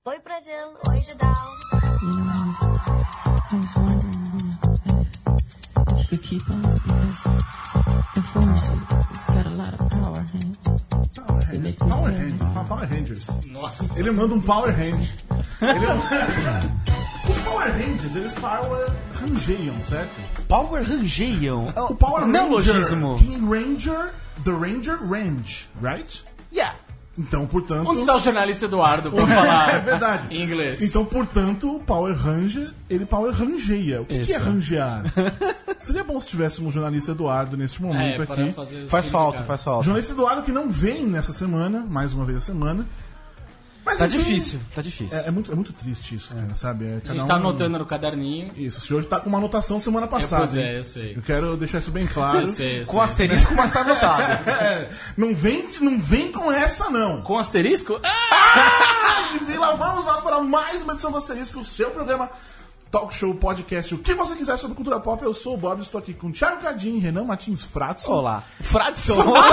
Oi, Brasil. Oi, Judal. I was wondering if you could keep on because the force it's got a lot of power. Power Rangers. Nossa. Ele manda um Power Ranger. Os Power Rangers, eles Power Rangeiam, certo? Power Rangeiam? O Power Ranger, neologismo. King Ranger, The Ranger Range, right? Yeah. Então, portanto... Onde está o jornalista Eduardo pra falar é verdade. em inglês? Então, portanto, o Power Ranger, ele Power Rangeia. O que é rangear? Seria bom se tivéssemos um jornalista Eduardo neste momento aqui. Faz falta. Jornalista Eduardo que não vem nessa semana, mais uma vez a semana. Mas, Tá enfim, difícil. É muito triste isso, cara, sabe? A gente tá anotando no caderninho. Isso, o senhor tá com uma anotação semana passada. Pois hein? eu sei. Eu quero deixar isso bem claro. Eu sei. Com asterisco, mas tá anotado. Não vem com essa, não. Com asterisco? E lá vamos nós para mais uma edição do Asterisco, o seu programa talk show, podcast, o que você quiser sobre cultura pop. Eu sou o Bob, estou aqui com Thiago Cadinho, Renan Martins Fratson. Olá. Fratson.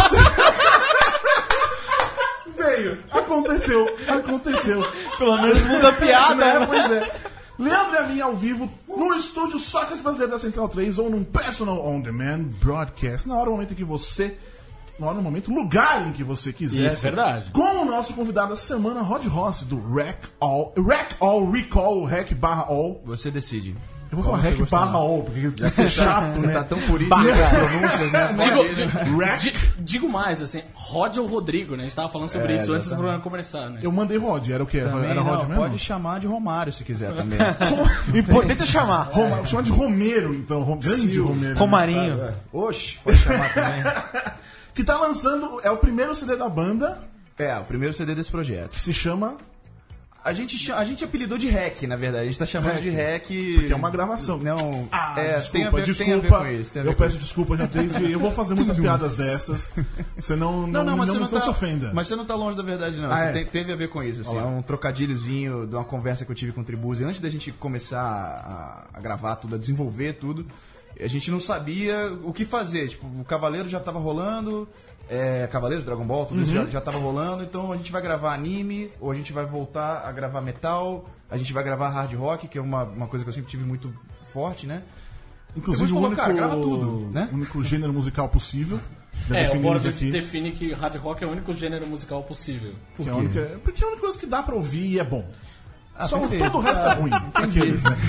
Veio, aconteceu. Pelo menos muda a piada. Né? Pois é. Leandro e a mim ao vivo no estúdio Sócrates Brasileiro da Central 3 ou num Personal On Demand Broadcast, na hora, no momento em que você... Na hora, no momento, lugar em que você quiser. Isso, verdade. Com o nosso convidado da semana, Rod Ross, do Rec All, Rec/All. Você decide. Eu vou falar Rec/All, porque vai ser chato, Você né? tá tão purista nas pronúncias, né? Digo mais, assim, Rod ou Rodrigo, né? A gente tava falando sobre isso antes do programa começar, né? Eu mandei Rod, era o quê? Também Era Rod não, mesmo? pode chamar de Romário se quiser também. Importante é chamar. Chama de Romero, então. Grande Romero. Romarinho. Oxe, pode chamar também. Que tá lançando, é o primeiro CD da banda, É, o primeiro CD desse projeto. que se chama... A gente apelidou de REC, na verdade. A gente tá chamando de REC. Porque é uma gravação. Não, Desculpa, tem a ver com isso. Eu peço desculpa já desde... Eu vou fazer muitas piadas dessas. Você não se ofenda. Mas você não tá longe da verdade, não. Teve a ver com isso. Assim, é um trocadilhozinho de uma conversa que eu tive com o Tribuzzi. Antes da gente começar a gravar tudo, a desenvolver tudo, a gente não sabia o que fazer. Tipo, o Cavaleiro já tava rolando... Cavaleiro, Dragon Ball, tudo isso já tava rolando. Então a gente vai gravar anime, ou a gente vai voltar a gravar metal, a gente vai gravar hard rock, que é uma coisa que eu sempre tive muito forte, né? Inclusive Depois o falou, único, cara, grava tudo, né? o único gênero musical possível. Já O definimos Borbs aqui, define que hard rock é o único gênero musical possível. que é a única, porque é a única coisa que dá pra ouvir e é bom. Só perfeito. todo o resto é ruim. Aqueles, né?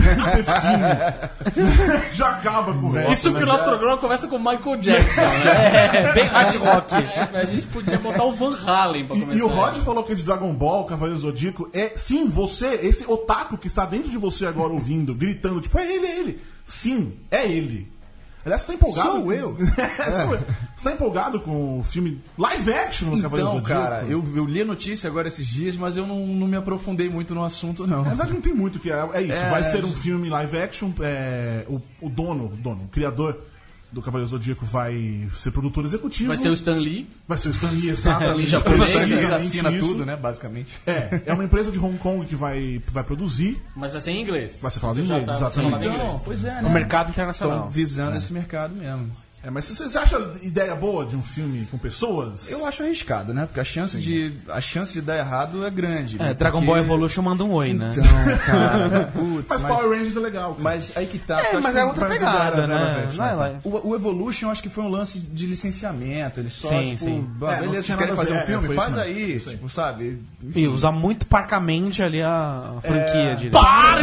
Define. Já acaba com o resto. Isso né? que o nosso programa começa com Michael Jackson, né? Bem hard rock. A gente podia botar o Van Halen pra começar. E o Rod falou que é de Dragon Ball, Cavaleiro Zodíaco. Sim, você, esse otaku que está dentro de você agora ouvindo, gritando, tipo, é ele. Sim, é ele. Aliás, você tá empolgado? Sou eu. Sou eu. Você tá empolgado com o filme live action do Cavaleiro Então, Zodíaco? cara, eu li a notícia agora esses dias, mas eu não me aprofundei muito no assunto, não. Na verdade, não tem muito que é isso. Vai ser um filme live action. O dono, o criador do Cavaleiro Zodíaco vai ser produtor executivo. Vai ser o Stan Lee. Vai ser o Stan Lee, exatamente. Stan Lee japonês, Precisamente assina isso. tudo, né, basicamente. É uma empresa de Hong Kong que vai produzir. Mas vai ser em inglês. Vai ser falado Você em já inglês, vai ser falado em exatamente. inglês. Pois é, O né? mercado internacional. Estão visando esse mercado mesmo. Mas você acha ideia boa de um filme com pessoas? Eu acho arriscado, né? Porque a chance de dar errado é grande. né? Dragon Porque- Ball Evolution manda um oi, né? Então, cara, putz, Mas Power Rangers é legal. Cara. mas aí que tá. eu acho Mas que é outra vai pegada, fazer né? Não é lá. O Evolution, acho que foi um lance de licenciamento. Eles só, Sim, tipo, sim. "Ah, Não beleza, tinha vocês querem nada a fazer ver, um filme? foi Faz isso aí, mesmo. tipo, sabe? E usar muito parcamente ali a franquia. direito.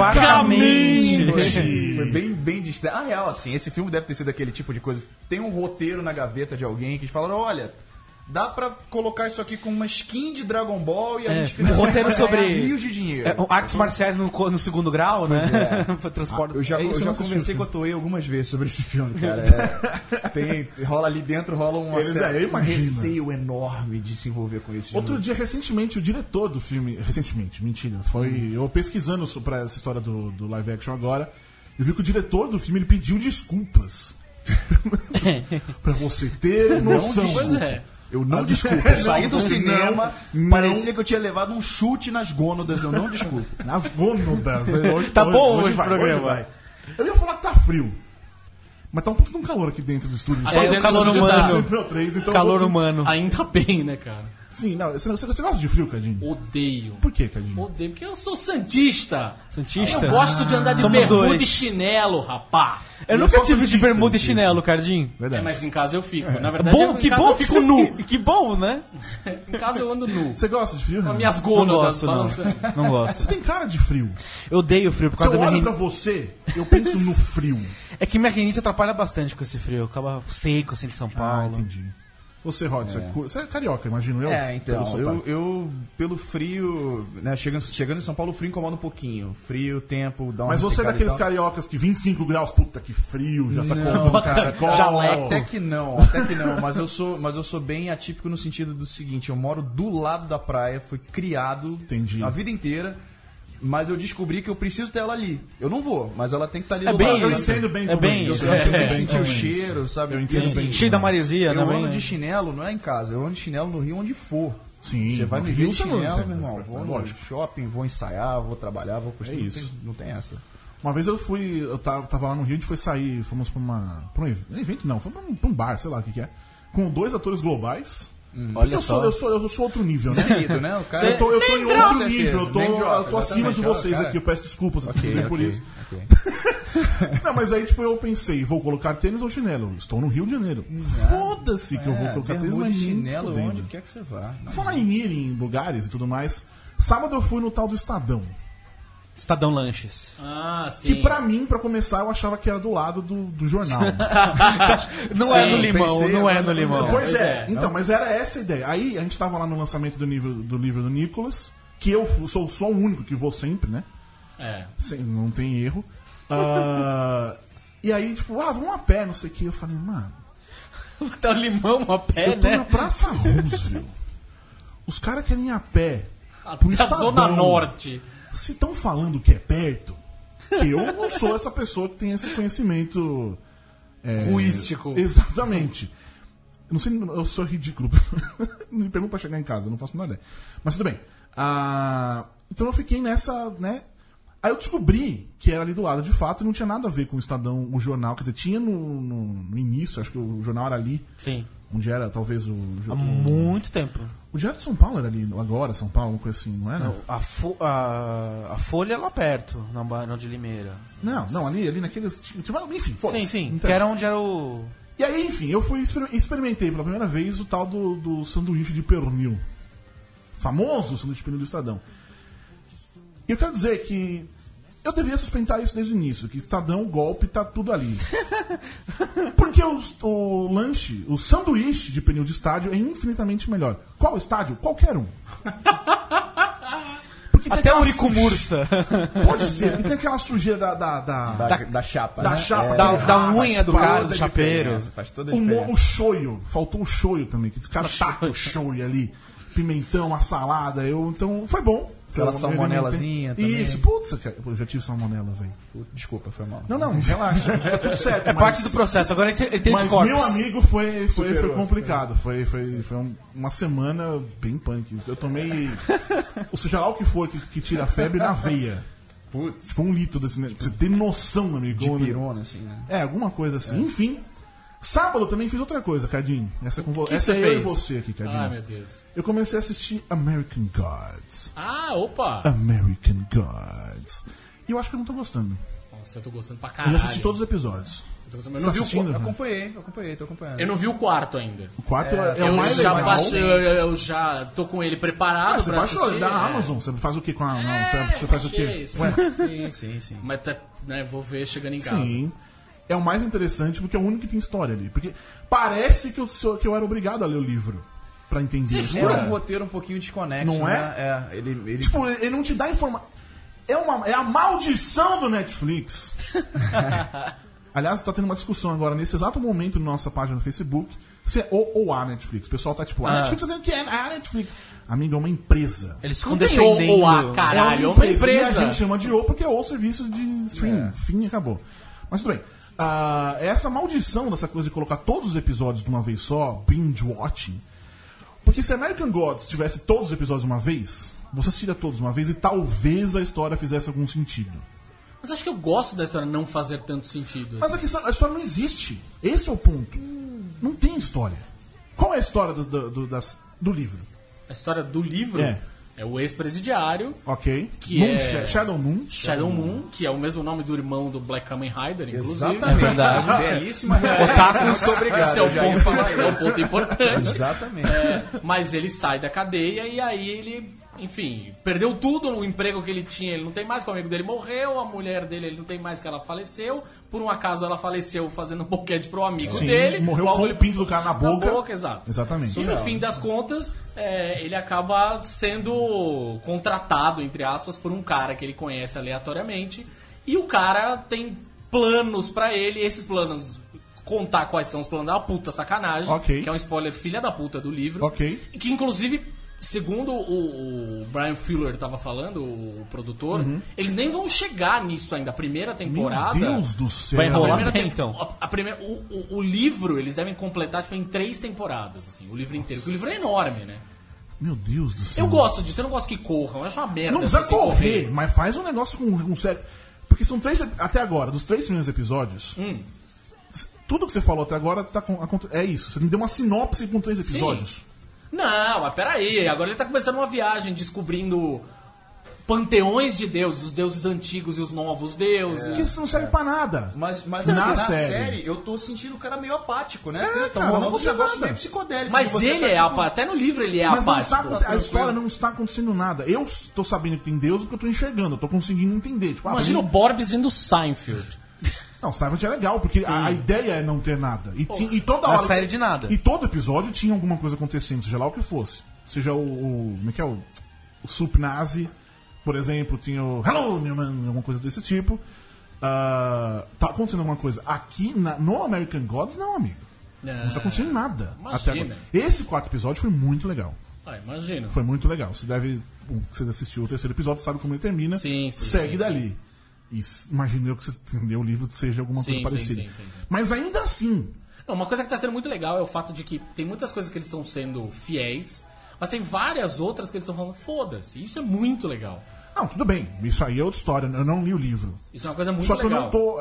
Parcamente! Foi bem distante. Ah, real, assim, esse filme deve ter sido aquele tipo de coisa. Tem um roteiro na gaveta de alguém que falaram, olha, dá pra colocar isso aqui com uma skin de Dragon Ball e a gente Um roteiro vai sobre ganhar rios de dinheiro. artes marciais no segundo grau, né? Transporte. Eu já isso eu não conversei assisti. com a Toei algumas vezes sobre esse filme, cara. Rola ali dentro, rola um receio enorme de se envolver com esse filme. Outro dia, recentemente, o diretor do filme... Recentemente, mentira. Foi eu pesquisando pra essa história do live action agora. Eu vi que o diretor do filme ele pediu desculpas. Pra você ter noção. Pois é. Eu não desculpo. Eu saí do cinema, parecia que eu tinha levado um chute nas gônadas. Eu não desculpo. Nas gônadas. Tá bom hoje o vai, programa. vai. Eu ia falar que tá frio. Mas tá um pouco de um calor aqui dentro do estúdio. Aí Só dentro dentro do do estúdio estúdio tá. Central 3, então Calor eu vou- humano. Ainda bem, né, cara? Sim, não, você gosta de frio, Cadinho? Odeio. Por que, Cadinho? Odeio, porque eu sou santista. Santista? Eu gosto de andar de Somos bermuda dois. e chinelo, rapá. Eu Eu nunca sou tive de santista, bermuda e isso. chinelo, Cardinho. Verdade. Mas em casa eu fico. Na verdade, Bom, em que casa bom eu fico nu. Que bom, né? Em casa eu ando nu. Você gosta de frio? Com Renan? as minhas Não gônadas gosto, não. balançando. Não gosto. Você tem cara de frio. Eu odeio frio por Se causa eu da minha olho pra rinite. você, eu penso no frio. É que minha rinite atrapalha bastante com esse frio. Acaba seco, assim, de São Ah, Paulo. entendi. Você, Rod, você é carioca, imagino eu? Então, pelo sotaque. eu pelo frio, né, chegando em São Paulo, o frio incomoda um pouquinho. Frio, tempo, dá uma Mas você é ressecada e daqueles tal. cariocas que 25 graus, puta que frio, já tá Não, com cara, cachecol. até que não, mas eu sou bem atípico no sentido do seguinte, eu moro do lado da praia, fui criado Entendi. a vida inteira, mas eu descobri que eu preciso ter ela ali. Eu não vou, mas ela tem que estar ali É do bem lado. Eu isso. entendo bem É bem isso. isso. Eu tenho que bem sentir como o isso. cheiro, sabe? Eu E entendo assim, bem. Cheio da maresia, eu né? ando bem? de chinelo, não é em casa, eu ando de chinelo no Rio onde for. Sim, Você vai no me Rio ver de você não- chinelo, você- meu irmão. Vou no lógico. shopping, vou ensaiar, vou trabalhar, vou curtir. É isso. Não tem essa. Uma vez eu tava lá no Rio, a gente foi sair, fomos pra um evento, não, fomos pra um bar, sei lá o que é, com 2 atores globais. Olha eu só. sou outro nível, né? Querido, né? O cara... Eu tô em Com outro certeza. nível, eu Name drop, tô acima de exatamente. vocês Cara, aqui, eu peço desculpas Ok, por isso. ok. Não, mas aí, tipo, eu pensei, vou colocar tênis ou chinelo? Estou no Rio de Janeiro. Foda-se que eu vou colocar tênis, bermuda mas e nem chinelo fudendo. onde quer que você vá. Falar em ir em lugares e tudo mais, sábado eu fui no tal do Estadão. Estadão Lanches. Ah, sim. Que pra mim, pra começar, eu achava que era do lado do jornal. Não é no Sim, limão, pensei, não é mas no não- limão. Pois é, é. então, mas era essa a ideia. Aí a gente tava lá no lançamento do livro do Nicolas, que eu sou só o único que vou sempre, né? É. Não tem erro. E aí, tipo, vamos a pé, não sei o que. Eu falei, mano, Tá o limão a pé, eu tô né? na Praça Roosevelt. Os caras querem ir a pé. pro Até a Estadão. Zona Norte. Se estão falando que é perto, que eu não sou essa pessoa que tem esse conhecimento Ruístico. Exatamente. Eu não sei, eu sou ridículo. Me pergunta pra chegar em casa, eu não faço nada. Mas tudo bem. Então eu fiquei nessa, né? Aí eu descobri que era ali do lado de fato e não tinha nada a ver com o Estadão, o jornal. Quer dizer, tinha no início, acho que o jornal era ali, Sim. onde era talvez Há muito tempo. o Diário de São Paulo era ali, agora, São Paulo, uma coisa assim, não era? Não, a Folha é lá perto, na Barão de Limeira. Não, ali naqueles. Enfim, foda-se. Sim, Não que era interessa. onde era o... E aí, enfim, eu fui experimentei pela primeira vez o tal do sanduíche de pernil. Famoso sanduíche de pernil do Estadão. E eu quero dizer que eu devia suspeitar isso desde o início, que Estadão, golpe, tá tudo ali. Porque o lanche, o sanduíche de pernil de estádio é infinitamente melhor. Qual estádio? Qualquer um. Porque tem Até o aquela Urico Mursa. Pode ser, porque tem aquela sujeira Da chapa, da né? chapa, Da unha do Faz cara, toda do a chapeiro. diferença, faz toda a diferença. o shoyu, faltou o shoyu também, que os caras tacam o shoyu ali, pimentão, a salada, então foi bom. Aquela Foi- salmonelazinha também. Isso, putz, eu já tive salmonela, velho. Desculpa, foi mal. Não, relaxa, tá tudo certo. É parte do processo. Agora ele tem Mas anticorpos. meu amigo foi Superou, complicado, foi uma semana bem punk. Eu tomei, ou seja lá o que for que tira a febre na veia. Putz. Tipo 1 litro desse, pra você ter noção, meu amigo. De pirona, assim, né? Alguma coisa assim. Enfim. Sábado eu também fiz outra coisa, Cadinho. Essa é com você. que Essa você é eu e fez? você aqui, Cadinho. Ai, meu Deus. Eu comecei a assistir American Gods. Ah, opa. American Gods. E eu acho que eu não tô gostando. Nossa, eu tô gostando pra Eu caralho. já assisti todos os episódios. Eu tô gostando, Você mas eu, não tá vi o, assistindo? Acompanhei, tô acompanhando. eu não vi o quarto ainda. O quarto é Eu o mais já legal. baixei, eu já tô com ele preparado Você pra baixou assistir. da é. Amazon. Você faz o que com a Amazon? Você faz o quê? baixei, Ué, Sim. Mas tá, né, vou ver chegando em casa. sim. É o mais interessante porque é o único que tem história ali. Porque parece que eu era obrigado a ler o livro pra entender a É história. um roteiro um pouquinho desconexo, Não né? Ele... Tipo, ele não te dá informação. É a maldição do Netflix. Aliás, tá tendo uma discussão agora, nesse exato momento, na nossa página no Facebook, se é ou a Netflix. O pessoal tá tipo, a Netflix tá dizendo que é a Netflix. Amigo, é uma empresa. Eles ficam Não tem defendendo... ou a caralho, é uma empresa. E a gente chama de ou porque é o serviço de streaming. Fim, acabou. Mas tudo bem. Essa maldição dessa coisa de colocar todos os episódios de uma vez só, binge watching. Porque se American Gods tivesse todos os episódios de uma vez, você assistia todos de uma vez e talvez a história fizesse algum sentido. Mas acho que eu gosto da história não fazer tanto sentido. Mas assim. a história não existe. Esse é o ponto. Não tem história. Qual é a história do livro? A história do livro é o ex-presidiário. Ok. Que Moon, é... Shadow Moon. Shadow Moon, que é o mesmo nome do irmão do Black Kamen Rider, inclusive. Exatamente. É verdade. Belíssima Otaku, muito obrigado. Esse é o ponto importante. Exatamente. Mas ele sai da cadeia e aí ele, enfim, perdeu tudo no emprego que ele tinha. Ele não tem mais, que o amigo dele morreu, a mulher dele ele não tem mais, que ela faleceu. Por um acaso ela faleceu fazendo um boquete pro amigo dele. Morreu logo com ele... o pinto do cara na boca. Exato. Exatamente. E no fim das contas, ele acaba sendo contratado, entre aspas, por um cara que ele conhece aleatoriamente. E o cara tem planos pra ele. Esses planos, contar quais são os planos, é uma puta sacanagem. Ok. Que é um spoiler filha da puta do livro. Ok. E que inclusive, segundo o Brian Fuller estava falando, o produtor, eles nem vão chegar nisso ainda. A primeira temporada... Meu Deus do céu. Vai enrolar primeira bem, então. O livro, eles devem completar tipo, em 3 temporadas, assim, o livro inteiro. Porque o livro é enorme, né? Meu Deus do céu. Eu gosto disso, eu não gosto que corram, eu acho uma merda. Não precisa assim, correr, mas faz um negócio com sério. Porque são 3... Até agora, dos 3 primeiros episódios... Tudo que você falou até agora é isso. Você me deu uma sinopse com 3 episódios. Não, mas peraí, agora ele tá começando uma viagem descobrindo panteões de deuses, os deuses antigos e os novos deuses. Porque isso não serve pra nada. Mas Na assim, na série. série, eu tô sentindo o cara meio apático, né? É, Tá cara, rolando não um negócio nada. meio psicodélico. Mas Você ele tá, é tipo, apático, até no livro ele é Mas não apático. está, a história não está acontecendo nada. Eu tô sabendo que tem Deus porque eu tô enxergando, eu tô conseguindo entender. Tipo, Imagina o Borbs vindo do Seinfeld. Não, Silent é legal, porque a ideia é não ter nada. E toda Uma hora. série de nada. E todo episódio tinha alguma coisa acontecendo, seja lá o que fosse. Seja como é que é? O Sup Nazi, por exemplo, tinha o Hello, Newman, alguma coisa desse tipo. Tá acontecendo alguma coisa. Aqui no American Gods, não, amigo. Não está acontecendo nada. Imagina. Até agora. Esse 4º episódio foi muito legal. Imagina. Foi muito legal. Você assistiu o 3º episódio, sabe como ele termina. Sim, segue dali. E imagino eu que você entendeu o livro seja alguma coisa parecida. Sim. Mas ainda assim. Não, uma coisa que está sendo muito legal é o fato de que tem muitas coisas que eles estão sendo fiéis, mas tem várias outras que eles estão falando, foda-se. Isso é muito legal. Não, tudo bem. Isso aí é outra história. Eu não li o livro. Isso é uma coisa muito Só que legal. eu não tô.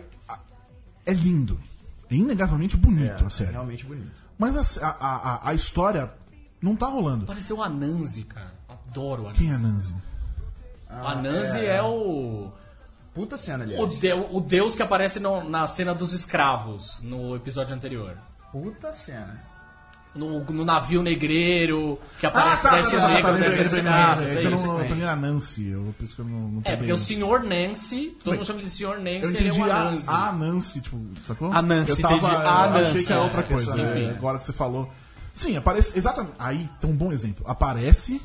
É lindo. É inegavelmente bonito a série. realmente bonito. Mas a história não tá rolando. Pareceu o Anansi, cara. Adoro o Anansi. Quem é Nanzi? O Anansi é o... Puta cena, aliás. O deus que aparece na cena dos escravos, no episódio anterior. Puta cena. No navio negreiro, que aparece desce o negro, desce os escravos, é isso. Pra mim era Nancy, eu penso que eu não É, porque o Sr. Nancy, todo mundo chama de Sr. eu Nancy, ele é entendi o Anansi. a Nancy, tipo, sacou? A Nancy, eu tava, entendi. eu A achei Nancy, que era outra coisa. enfim. Agora que você falou. Sim, aparece. Exatamente. Aí tem um bom exemplo. Aparece.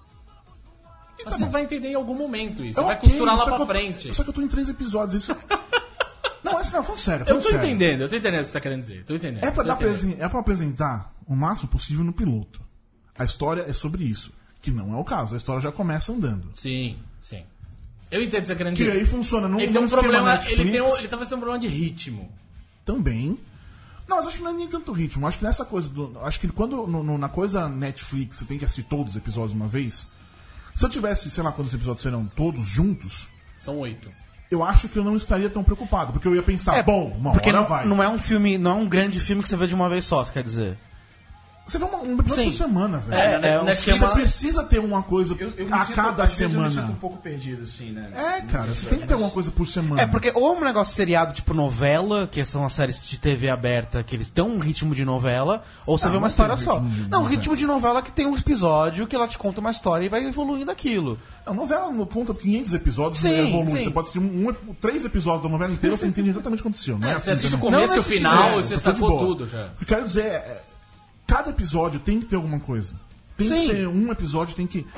E Mas você vai entender em algum momento isso, É você vai ok, costurar lá só pra que eu- frente. Só que eu tô em 3 episódios. Isso. Não, essa não, falando sério. Eu falando tô sério. entendendo o que você tá querendo dizer. Tô entendendo. É pra, tô dar entendendo. é pra apresentar o máximo possível no piloto. A história é sobre isso. Que não é o caso. A história já começa andando. Sim. Eu entendo o que você tá querendo Que dizer. aí funciona num Ele tem um esquema problema, Netflix ele talvez tenha um problema de ritmo. também. Não, mas acho que não é nem tanto ritmo. Acho que nessa coisa acho que quando na coisa Netflix você tem que assistir todos os episódios de uma vez. Se eu tivesse, sei lá, quantos episódios serão todos juntos, São 8. eu acho que eu não estaria tão preocupado. Porque eu ia pensar, bom, uma porque hora não, vai. não é um filme, não é um grande filme que você vê de uma vez só, você quer dizer. Você vê um episódio Sim. por semana, velho. É um né, Você precisa ter uma coisa Eu me a sinto, cada às vezes semana. Eu me sinto um pouco perdido, assim, né? É, cara, você tem que ter alguma coisa por semana. É, porque ou é um negócio seriado tipo novela, que são as séries de TV aberta, que eles têm um ritmo de novela, ou você vê uma não história tem só. ritmo de Não, novela. ritmo de novela que tem um episódio que ela te conta uma história e vai evoluindo aquilo. A novela não conta 500 episódios Sim, e evolui. sim. Você pode assistir 3 episódios da novela inteira, você entende exatamente o que aconteceu. Não é Você assim assiste o também. começo e o nesse final sentido, e você eu tô de sacou boa. tudo já. O que eu quero dizer é, cada episódio tem que ter alguma coisa. Tem que Sim. ser um episódio, tem que...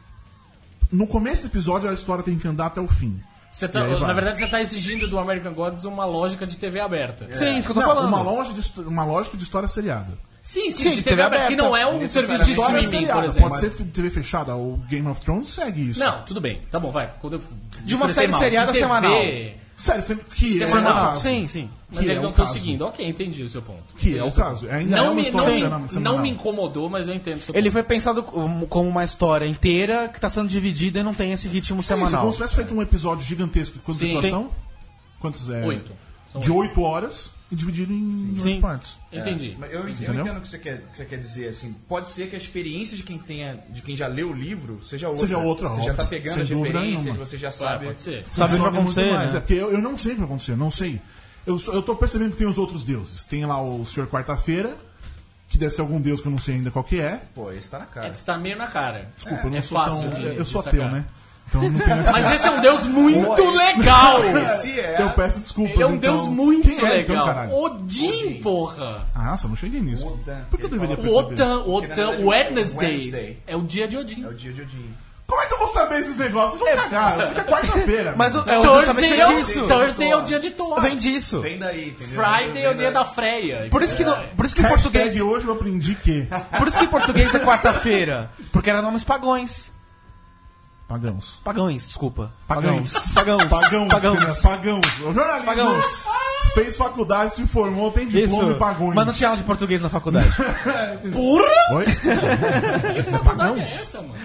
No começo do episódio, a história tem que andar até o fim. Você E aí vai. na verdade, você tá exigindo do American Gods uma lógica de TV aberta. Sim, isso que eu tô Não, falando. uma lógica de história seriada. Sim, Sim, de TV aberta, que não é um serviço de História streaming, por seriada. exemplo. Pode ser TV fechada. O Game of Thrones segue isso. Não, tudo bem. Tá bom, vai. Quando eu De uma expressei série mal. seriada De TV, semanal. Sério, sempre que é o Semanal. caso. Sim, sim. Mas Que eles é não o estão caso. seguindo. Ok, entendi o seu ponto. Que Entendi é o seu caso. ponto. Ainda é uma história não semanal. me incomodou, mas eu entendo o seu Ele ponto. foi pensado como uma história inteira que tá sendo dividida e não tem esse ritmo É isso, semanal. como se tivesse feito um episódio gigantesco. Quantas Sim. situação? Quantos é? 8. de 8 horas e dividido em 8 partes. Entendi. Eu entendo o que você quer dizer, assim. Pode ser que a experiência de quem já leu o livro seja outra. Você já tá pegando as referências, você já sabe. Pode ser. Sabe o que vai acontecer, mais, né? É porque eu não sei o que vai acontecer, não sei. Eu tô percebendo que tem os outros deuses. Tem lá o Senhor Quarta-feira, que deve ser algum deus que eu não sei ainda qual que é. Pô, esse tá na cara. Esse tá meio na cara. Desculpa, eu não é sou fácil tão... de eu sou sacar. ateu, né? Então eu não tenho essa... Mas esse é um deus muito legal! Eu peço desculpas. Ele é um então. deus muito Quem é, então, legal. caralho? Odin, porra! Ah, nossa, eu não cheguei nisso. Wotan. Por que eu deveria O perceber? Wotan, Wednesday é o dia de Odin. É o dia de Odin. Como é que eu vou saber esses negócios? Vocês vão cagar. Eu sei que é quarta-feira. Mas mano. Thursday é o dia de Thor. Vem disso. Vem daí, entendeu? Friday é o dia da Freya. Por isso que, por isso que em Hashtag português... hoje eu aprendi que... Por isso que em português é quarta-feira. Porque eram nomes pagões. Pagãos. Pagãos, desculpa. Pagãos. Pagãos. Pagãos. O jornalismo Pagãos. fez faculdade, se formou, tem diploma e pagões. Mas não tinha aula de português na faculdade. Porra! Oi? Que faculdade é essa, mano?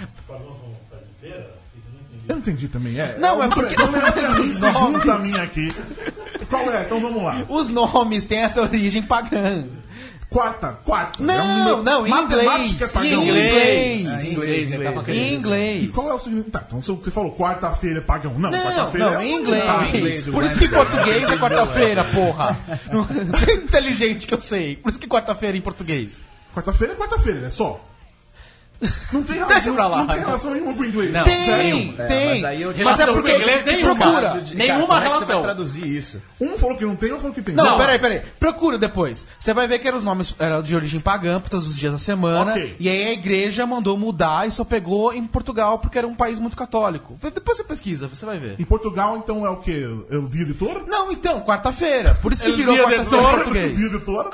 Eu não entendi também. Não, é porque... Junta a minha aqui. Qual é? Então vamos lá. Os nomes têm essa origem pagã. Quarta. Não, em Matemática inglês. é pagão. Em inglês. Ele tava Em querendo dizer. inglês. E qual é o significado? Tá, então você falou quarta-feira é pagão. Não, quarta-feira Não, é em um inglês. lugar. inglês, Por isso que em português é quarta-feira, porra. Você é inteligente que eu sei. Por isso que quarta-feira em português. Quarta-feira é quarta-feira, é só. Não tem Deixa relação, pra lá. não tem relação nenhuma com o inglês. Não. Tem. Mas aí eu Relação com o inglês nenhuma. Procura. Nenhuma como é que você relação. vai traduzir isso? Um falou que não tem, outro falou que tem. Não, peraí. Procura depois. Você vai ver que os nomes eram de origem pagã por todos os dias da semana. Ok. E aí a igreja mandou mudar e só pegou em Portugal porque era um país muito católico. Depois você pesquisa, você vai ver. Em Portugal, então, é o quê? É o dia de touro? Não, então, quarta-feira. Por isso que El virou dia de quarta-feira em touro. português. Dia de touro?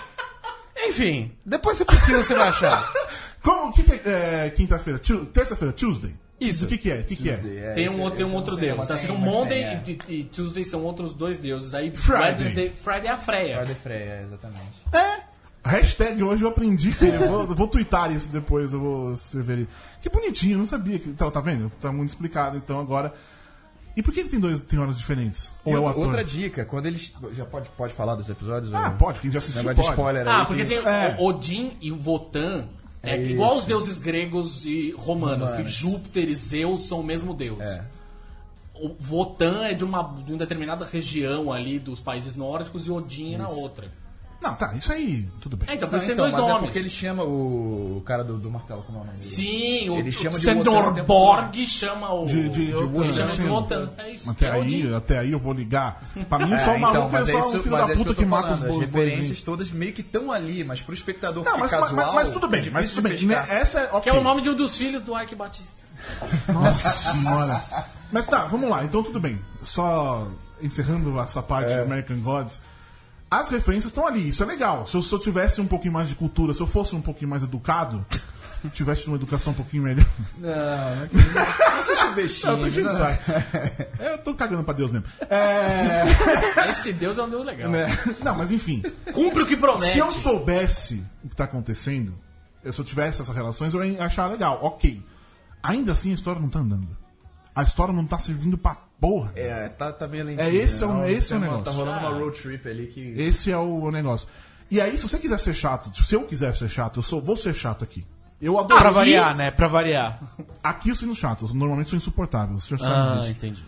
Enfim, depois você pesquisa, você vai achar. O que é quinta-feira? Terça-feira, Tuesday? Isso. O que é? O que é? Tem um outro deus. Tá? Assim, o Monday e Tuesday são outros dois deuses. Aí Friday. Friday é a Freya. Friday Freya, exatamente. Hashtag hoje eu aprendi. Eu vou twittar isso depois, eu vou escrever ali. Que bonitinho, eu não sabia. Tá vendo? Tá muito explicado, então, agora... E por que tem horas diferentes? Ou é o ator? Outra dica, quando eles... Já pode falar dos episódios? Ah, ou... pode, quem já assistiu Negócio pode. de spoiler aí. Ah, porque tem É. o Odin e o Wotan. É É igual isso. os deuses gregos e romanos, que Júpiter e Zeus são o mesmo deus. É. O Wotan é de uma determinada região ali dos países nórdicos e Odin é na outra. Não, tá, isso aí, tudo bem. Então, por Não, isso tem então, dois mas é nomes. porque ele chama o cara do martelo, como é o nome dele? Sim, Ele o chama de Sandor Wotan o tempo Borg chama o... De ele Wotan, chama de sim. Wotan. É isso. Até aí eu vou ligar. Pra mim, só o então, maluco mas é é só isso, um filho mas da é isso puta que eu que tô mata os falando. As bois. referências todas meio que estão ali, mas pro espectador Não, que mas, casual... mas tudo bem, mas tudo bem. Essa é ok. Que é o nome de um dos filhos do Ike Batista. Nossa senhora. Mas tá, vamos lá. Então tudo bem. Só encerrando essa parte de American Gods. As referências estão ali, isso é legal. Se eu tivesse um pouquinho mais de cultura, se eu fosse um pouquinho mais educado, tivesse uma educação um pouquinho melhor. Não seja um bestinho. Não, tô enchendo o saco. Eu tô cagando pra Deus mesmo. Esse deus é um deus legal. Né? Não, mas enfim. Cumpre o que promete. Se eu soubesse o que tá acontecendo, se eu tivesse essas relações, eu ia achar legal. Ok. Ainda assim, a história não tá andando. A história não tá servindo pra porra. Tá meio lentinho. Esse é o Tá negócio. rolando uma road trip ali que... Esse é o negócio. E aí, se você quiser ser chato, se eu quiser ser chato, vou ser chato aqui. Eu adoro. Pra variar, né? Pra variar. Aqui eu sou chato, eu normalmente sou insuportável. O senhor sabe disso. Entendi.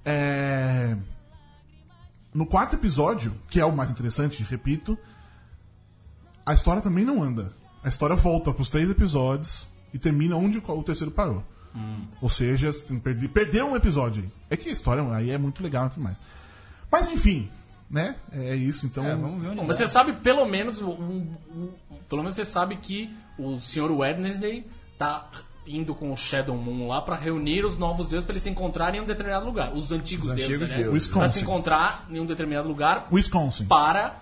No quarto episódio, que é o mais interessante, repito, a história também não anda. A história volta pros 3 episódios e termina onde o terceiro parou. Ou seja, perdeu um episódio aí. É que a história aí é muito legal e tudo mais. Mas enfim, né? É isso, então. Vamos ver onde Bom, mas você sabe pelo menos pelo menos você sabe que o Sr. Wednesday tá indo com o Shadow Moon lá pra reunir os novos deuses pra eles se encontrarem em um determinado lugar. Os antigos deuses, né? deuses. Pra se encontrar em um determinado lugar Wisconsin. para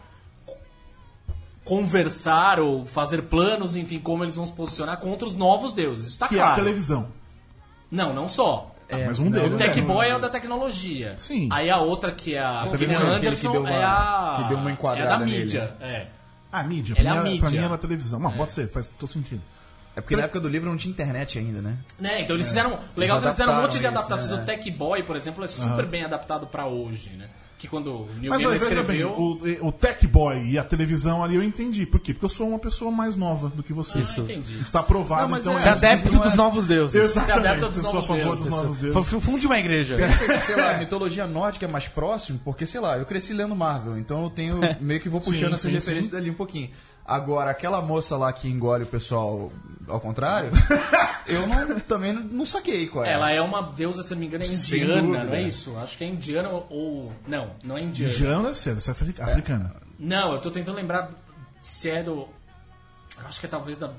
conversar ou fazer planos, enfim, como eles vão se posicionar contra os novos deuses. Isso tá Que é a claro. televisão. Não só. Mas um deles O Tech Boy é o da tecnologia. Sim. Aí a outra que é a Kim televisão, Anderson aquele que deu é a... que deu uma enquadrada é da nele. mídia. É. A mídia. Ela é a Pra mídia. mim era a televisão. Não, pode ser, faz todo sentido. É porque na época do livro não tinha internet ainda, né? Então eles fizeram... Legal que eles fizeram um monte de adaptaram adaptações. isso, O Tech Boy, por exemplo, é super bem adaptado pra hoje, né? que quando o Neil Mas Gaiman veja bem, escreveu... o Tech Boy e a televisão ali eu entendi. Por quê? Porque eu sou uma pessoa mais nova do que você. Isso. Entendi. Está provado, Não, mas então... é- Se adepto dos novos deuses. Exatamente, Se adepta dos eu sou a novos favor deuses. dos novos deuses. Funde uma igreja. Sei lá, a mitologia nórdica é mais próximo, porque, sei lá, eu cresci lendo Marvel, então eu tenho meio que vou puxando Sim, essas sim, referências sim. dali um pouquinho. Agora, aquela moça lá que engole o pessoal ao contrário, eu também não saquei qual é. Ela é uma deusa, se não me engano, é Sem indiana, dúvida. não é isso? Acho que é indiana ou... Não é indiana. Indiana deve ser, essa é africana. Não, eu tô tentando lembrar se é do... Eu acho que é talvez da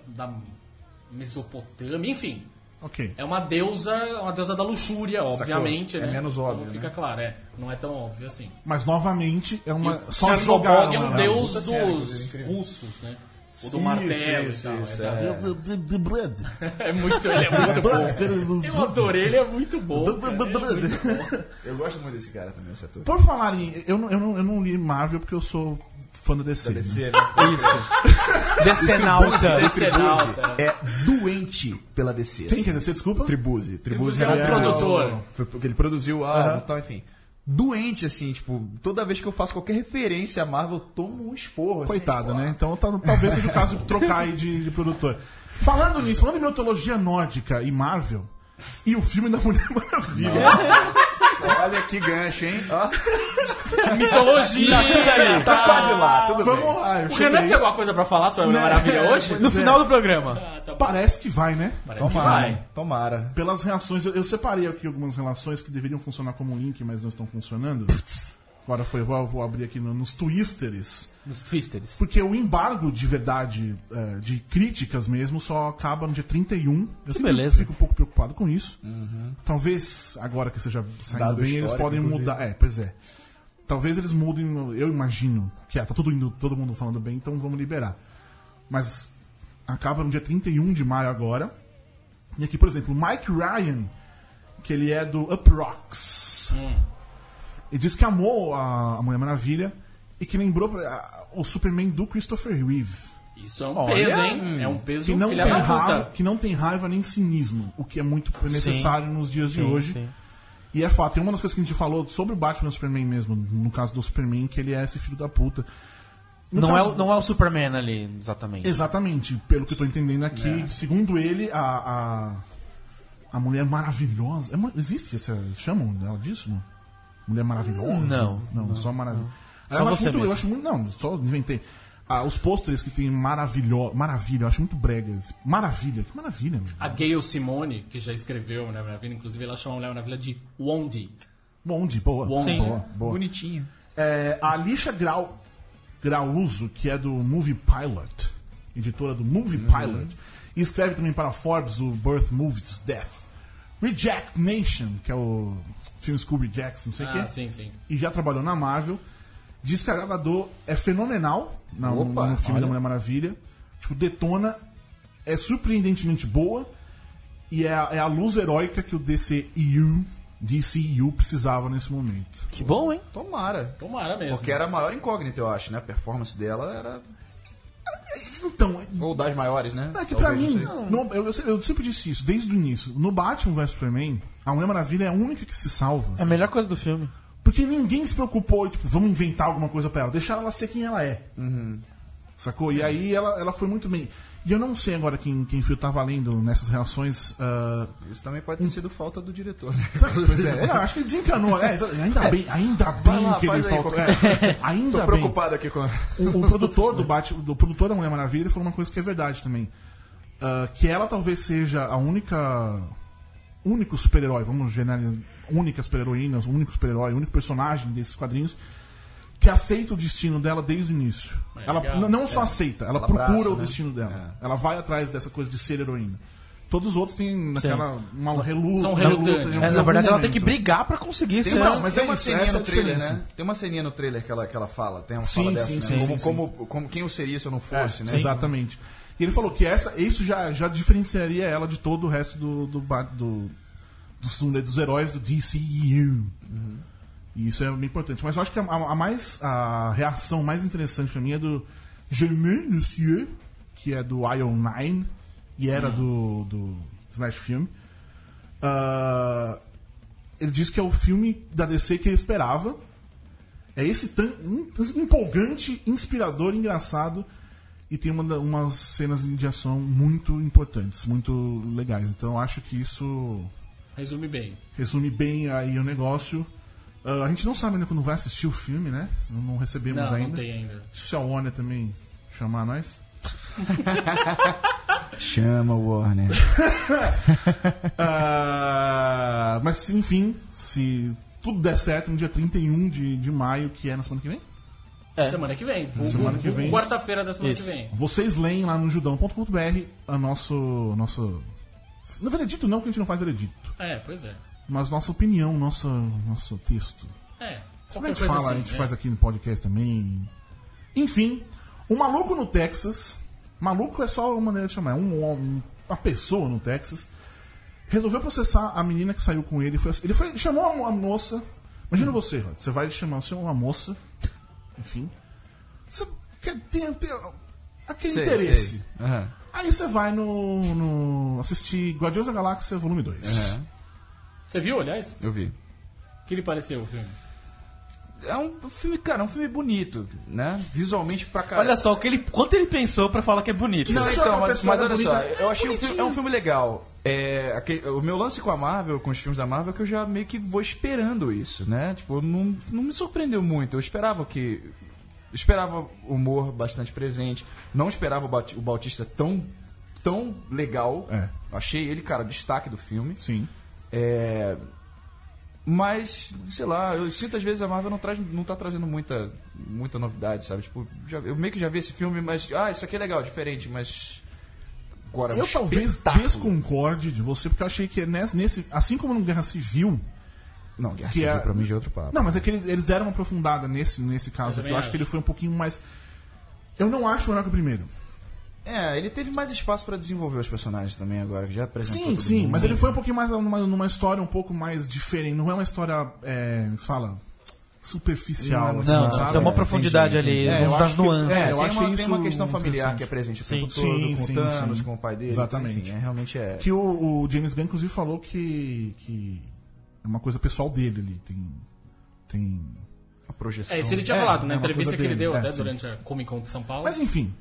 Mesopotâmia, enfim. Ok. É uma deusa da luxúria, obviamente, É né? menos óbvio, Como fica claro, não é tão óbvio assim. Mas, novamente, é uma... E o Só Chernobog jogaram é um ela. deus Puta série, dos incrível. russos, né? O do martelo isso, e tal. isso, The Blood. Ele é muito bom. Eu adorei, ele é muito bom. Cara, ele é muito bom. Eu gosto muito desse cara também, esse ator. Por falar em... Eu não li Marvel porque eu sou fã da DC. Da DC, né? né? Isso. Decenalta. Decenalta. É doente pela DC. Quem que é DC, desculpa? Tribuzzi. Tribuzzi é um produtor. Foi porque ele produziu o álbum e tal, enfim. Doente, assim, tipo, toda vez que eu faço qualquer referência a Marvel, eu tomo um esporro. Assim, Coitada, tipo, né? Então talvez seja o caso de trocar aí de produtor. Falando nisso, falando em mitologia nórdica e Marvel, e o filme da Mulher Maravilha. Olha que gancho, hein? Ó, Mitologia. tá quase lá, tudo bem. Vamos lá, eu O Renan cheguei. tem alguma coisa pra falar sobre a Mulher Maravilha hoje? No final do programa. Tá bom. Parece que vai, né? Parece que Tomara, vai. tomara. Pelas reações, eu separei aqui algumas relações que deveriam funcionar como link, mas não estão funcionando. Agora vou abrir aqui nos Twisters. Nos Twisters. Porque o embargo de verdade, de críticas mesmo, só acaba no dia 31. Eu sempre beleza. fico um pouco preocupado com isso. Talvez, agora que seja saindo Dado bem, eles histórico, podem inclusive. mudar. Pois é. Talvez eles mudem, eu imagino, que tá todo mundo falando bem, então vamos liberar. Mas acaba no dia 31 de maio agora. E aqui, por exemplo, o Mike Ryan, que ele é do Up Rocks. Ele disse que amou a Mulher Maravilha e que lembrou o Superman do Christopher Reeve. Isso é um peso, hein? É um peso Que não, filha tem da raiva, puta. que não tem raiva nem cinismo, o que é muito necessário nos dias de hoje. Sim. E é fato, tem uma das coisas que a gente falou sobre o Batman e o Superman mesmo, no caso do Superman, que ele é esse filho da puta. No Não, caso- não é o Superman ali, exatamente. Exatamente, pelo que eu tô entendendo aqui, segundo ele, a Mulher Maravilhosa. Existe essa. Chamam dela disso? Não? Mulher Maravilhosa? Não, só Maravilhosa. Só Eu acho você muito, mesmo. eu acho muito. Não, só inventei. Os pôsteres que tem Maravilha, eu acho muito bregas. Maravilha, que maravilha, meu. A Gayle Simone, que já escreveu Mulher Maravilha, inclusive ela chama a Mulher Maravilha de Wondi. Bonde, boa. Bom. Sim. Boa. Bonitinho. A Alicia Grauso, que é do Movie Pilot, editora do Movie Pilot, e escreve também para a Forbes o Birth, Movies, Death. Reject Nation, que é o filme Scooby Jackson, não sei o quê. Sim. E já trabalhou na Marvel. Diz que a Gal Gadot é fenomenal Opa, no filme olha. da Mulher Maravilha. Tipo, detona, é surpreendentemente boa e é a luz heróica que o DCEU precisava nesse momento. Que bom, hein? Tomara. Tomara mesmo. Porque era a maior incógnita, eu acho, né? A performance dela era. Então, Ou das maiores, né? é que pra Talvez, mim, não sei. eu sempre disse isso, desde o início. No Batman vs Superman, a Mulher Maravilha é a única que se salva. É a melhor coisa do filme. Porque ninguém se preocupou, tipo, vamos inventar alguma coisa pra ela. Deixar ela ser quem ela é. Sacou? E aí ela foi muito bem. E eu não sei agora quem fio tá valendo nessas reações. Isso também pode ter sido falta do diretor, né? Pois é, eu acho que ele desencanou. Ainda bem lá, que ele faz aí faltou. qualquer- Ainda Tô bem. preocupado aqui com. O produtor do Batman, do produtor da Mulher Maravilha, falou uma coisa que é verdade também. Que ela talvez seja a único super-herói, vamos generalizar, única super-heroína, o único super-herói, o único personagem desses quadrinhos que aceita o destino dela desde o início. Ela legal. não só aceita, ela Ela procura abraça, o né? destino dela. Ela vai atrás dessa coisa de ser heroína. Todos os outros têm uma reluta. São uma relutantes. luta em na algum verdade, ela tem momento. que brigar pra conseguir ser. uma- mas tem é uma isso, ceninha essa é no a trailer, diferença. né? Tem uma ceninha no trailer que ela fala. Tem uma Sim, fala dessa, sim, né? sim, Como quem eu seria se eu não fosse, né? Exatamente. E ele falou que isso já diferenciaria ela de todo o resto dos heróis do DCEU. E isso é bem importante. Mas eu acho que a reação mais interessante pra mim é do Germain Lucieux, que é do Iron 9 e era do Slash Film. Ele disse que é o filme da DC que ele esperava. É esse tão empolgante, inspirador, engraçado. E tem umas cenas de ação muito importantes, muito legais. Então eu acho que isso Resume bem aí o negócio. A gente não sabe ainda quando vai assistir o filme, né? Não recebemos ainda. Não tem ainda. Se a Warner também chamar nós. Chama o Warner. Mas enfim, se tudo der certo, no dia 31 de maio, que é na semana que vem. Semana que vem. Semana que vem. Quarta-feira da semana que vem. Vocês leem lá no judão.com.br a nosso... Não é veredito não, que a gente não faz veredito. Pois é. Mas nossa opinião, nosso texto. Qualquer A gente coisa fala, assim, a gente faz aqui no podcast também. Enfim, o maluco no Texas... Maluco é só uma maneira de chamar. É uma pessoa no Texas. Resolveu processar a menina que saiu com ele. Ele chamou a moça. Imagina você, Rod. Você vai chamar uma moça. Enfim. Você tem aquele interesse. Uhum. Aí você vai no assistir Guardiões da Galáxia Volume 2. Uhum. Você viu, aliás? Eu vi. O que lhe pareceu o filme? É um filme, cara, é um filme bonito, né? Visualmente pra caralho. Olha só, quanto ele pensou pra falar que é bonito. Não, Você então, chama a mas pessoa olha só, bonita? eu achei é um filme legal. O meu lance com a Marvel, com os filmes da Marvel, é que eu já meio que vou esperando isso, né? Tipo, não me surpreendeu muito. Eu esperava humor bastante presente. Não esperava o Bautista tão legal. Achei ele, cara, destaque do filme. Sim. Mas, sei lá, eu sinto às vezes a Marvel não tá trazendo muita novidade, sabe? Tipo, eu meio que já vi esse filme, mas... isso aqui é legal, diferente, mas... Agora, Eu talvez desconcorde de você, porque eu achei que nesse... Assim como no Guerra Civil... Não, Guerra que Civil pra mim já é outro papo. Não, mas é que eles deram uma aprofundada nesse caso aqui. Eu acho que ele foi um pouquinho mais... Eu não acho melhor que o primeiro. Ele teve mais espaço pra desenvolver os personagens também agora, que já apresentou todo Sim, mundo. mas ele foi um pouquinho mais numa história um pouco mais diferente. Não é uma história, se fala, superficial. assim, Não, sabe? tem uma profundidade ali, eu das acho que- nuances. eu tem achei uma isso questão familiar interessante. que é presente o Sim. tempo todo, com Sim, o Thanos, sim. com o pai dele. Exatamente. Enfim, realmente é... Que o James Gunn, inclusive, falou que é uma coisa pessoal dele ali. Tem... A projeção. Isso ele tinha falado na uma entrevista coisa que ele dele, deu até sim. durante a Comic Con de São Paulo. Mas enfim,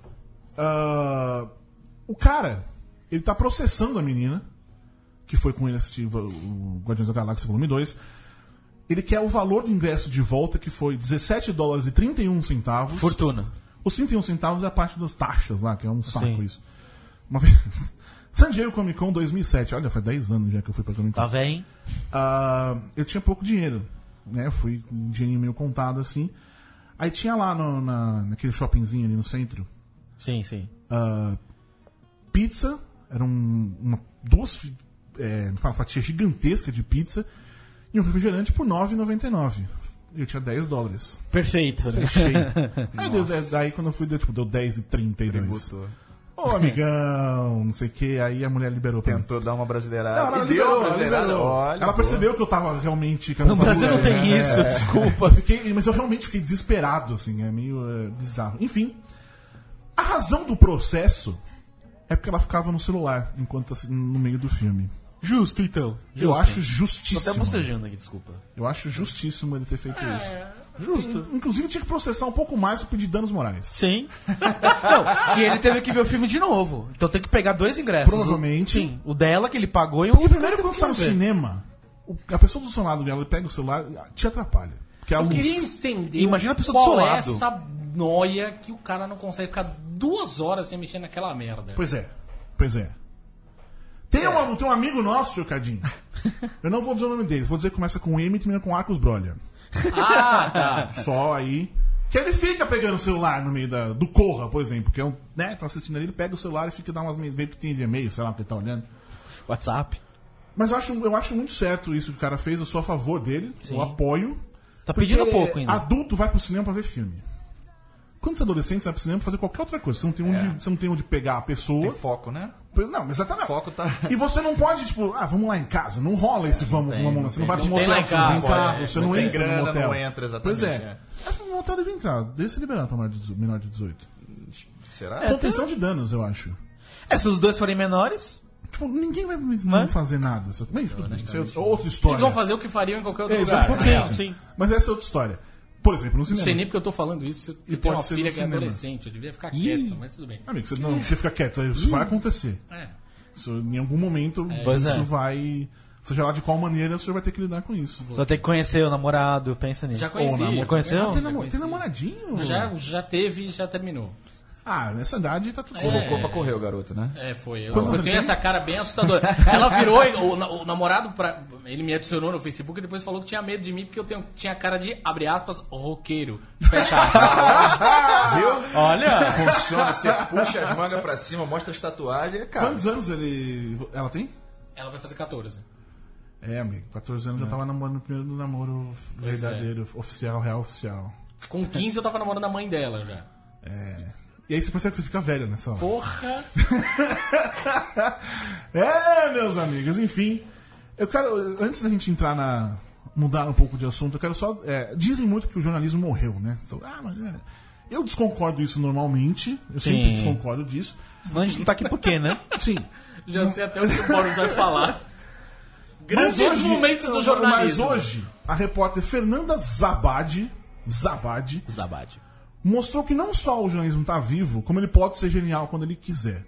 o cara, ele tá processando a menina que foi com ele assistir o Guardiões da Galáxia Volume 2. Ele quer o valor do ingresso de volta, que foi $17,31. Fortuna. Os 31 centavos é a parte das taxas lá, que é um saco Sim. isso. Uma vez... San Diego Comic Con 2007, olha, faz 10 anos já que eu fui pra Comic Con. Tá vendo? Eu tinha pouco dinheiro, né? Eu fui com um dinheirinho meio contado assim. Aí tinha lá naquele shoppingzinho ali no centro, Sim, sim. pizza, eram duas fatias gigantescas de pizza e um refrigerante por $9,99. Eu tinha $10. Perfeito. Né? Fechei. Daí quando eu fui, deu $10,32. Tributou. Ô, amigão, não sei o que. Aí a mulher liberou pra mim. Tentou dar uma brasileirada. Não, ela E deu liberou, uma ela brasileirada. liberou. Olha, Ela pô. percebeu que eu tava realmente... No Brasil não tem isso, desculpa. Mas eu realmente fiquei desesperado, assim. É meio bizarro. Enfim, a razão do processo é porque ela ficava no celular enquanto assim, no meio do filme. Justo, então. Eu acho Tô justíssimo. até bocejando aqui, desculpa. Eu acho justíssimo ele ter feito isso. Justo. Inclusive tinha que processar um pouco mais pra pedir danos morais. Sim. Não, e ele teve que ver o filme de novo. Então tem que pegar 2 ingressos. Provavelmente. Sim, o dela que ele pagou e o E primeiro, que quando você tá no ver. cinema, a pessoa do seu lado dela pega o celular, te atrapalha. Porque a Eu luz... queria entender Imagina a pessoa do qual seu é lado. essa noia que o cara não consegue ficar 2 horas sem mexer naquela merda. Pois é. Tem um amigo nosso, seu Cadinho. Eu não vou dizer o nome dele, vou dizer que começa com M e termina com Arcos Brolha. Tá. Só aí. Que ele fica pegando o celular no meio do Corra, por exemplo. Que é tá assistindo ali, ele pega o celular e fica dando umas vê que tem de e-mail, sei lá, que ele tá olhando. WhatsApp. Mas eu acho muito certo isso que o cara fez, eu sou a favor dele, Sim. eu apoio. Tá pedindo Porque pouco ainda. Adulto vai pro cinema pra ver filme. Quando você é adolescente, você vai pro cinema pra fazer qualquer outra coisa. Você não tem onde pegar a pessoa. Tem foco, né? Pois não, exatamente. O foco tá... E você não pode, tipo, vamos lá em casa. Não rola esse vamos lá. Você não vai pro Não tem motel, lá em você não tem casa, carro, você não Mas sem entra no grana, motel. não entra, exatamente. Pois é. Mas no motel deve entrar, deve ser liberado pra menor de 18. Será? Contenção de danos, eu acho. Se os 2 forem menores, Tipo, ninguém vai Mas- fazer nada. Mas tudo bem, isso é outra história. Eles vão fazer o que fariam em qualquer outro É, lugar. exatamente. sim. Mas essa é outra história. Por exemplo, no Não cinema. sei nem porque eu tô falando isso. E Eu tenho uma pode ser filha no que é cinema. adolescente, eu devia ficar quieto, mas tudo bem. Amigo, você fica quieto, isso vai acontecer. É. Isso, em algum momento, Pois isso é. vai... Seja lá de qual maneira, o senhor vai ter que lidar com isso. Só tem que conhecer o namorado, pensa nisso. Já conheci. Já conheceu? Tem namoradinho? Já teve e já terminou. Ah, nessa idade tá tudo certo. Colocou pra correr o garoto, né? É, foi. Eu Quantos anos tenho ele essa cara bem assustadora. Ela virou, o namorado, ele me adicionou no Facebook e depois falou que tinha medo de mim porque eu tinha cara de, abre aspas, roqueiro. Fecha aspas. Viu? Olha! Funciona, você puxa as mangas pra cima, mostra as tatuagens, cara. Quantos anos ela tem? Ela vai fazer 14. É, amigo, 14 anos já tava namorando o primeiro namoro verdadeiro, oficial, real oficial. Com 15 eu tava namorando a mãe dela já. E aí você percebe que você fica velho nessa hora. Porra! Meus amigos, enfim. Eu quero, antes da gente entrar mudar um pouco de assunto, eu quero só... dizem muito que o jornalismo morreu, né? Eu desconcordo disso normalmente, eu sempre desconcordo disso. Senão a gente não tá aqui por quê, né? Sim. Já sei até o que o Boris vai falar. Grandes momentos do jornalismo. Mas hoje, a repórter Fernanda Zabad Zabad. mostrou que não só o jornalismo tá vivo, como ele pode ser genial quando ele quiser.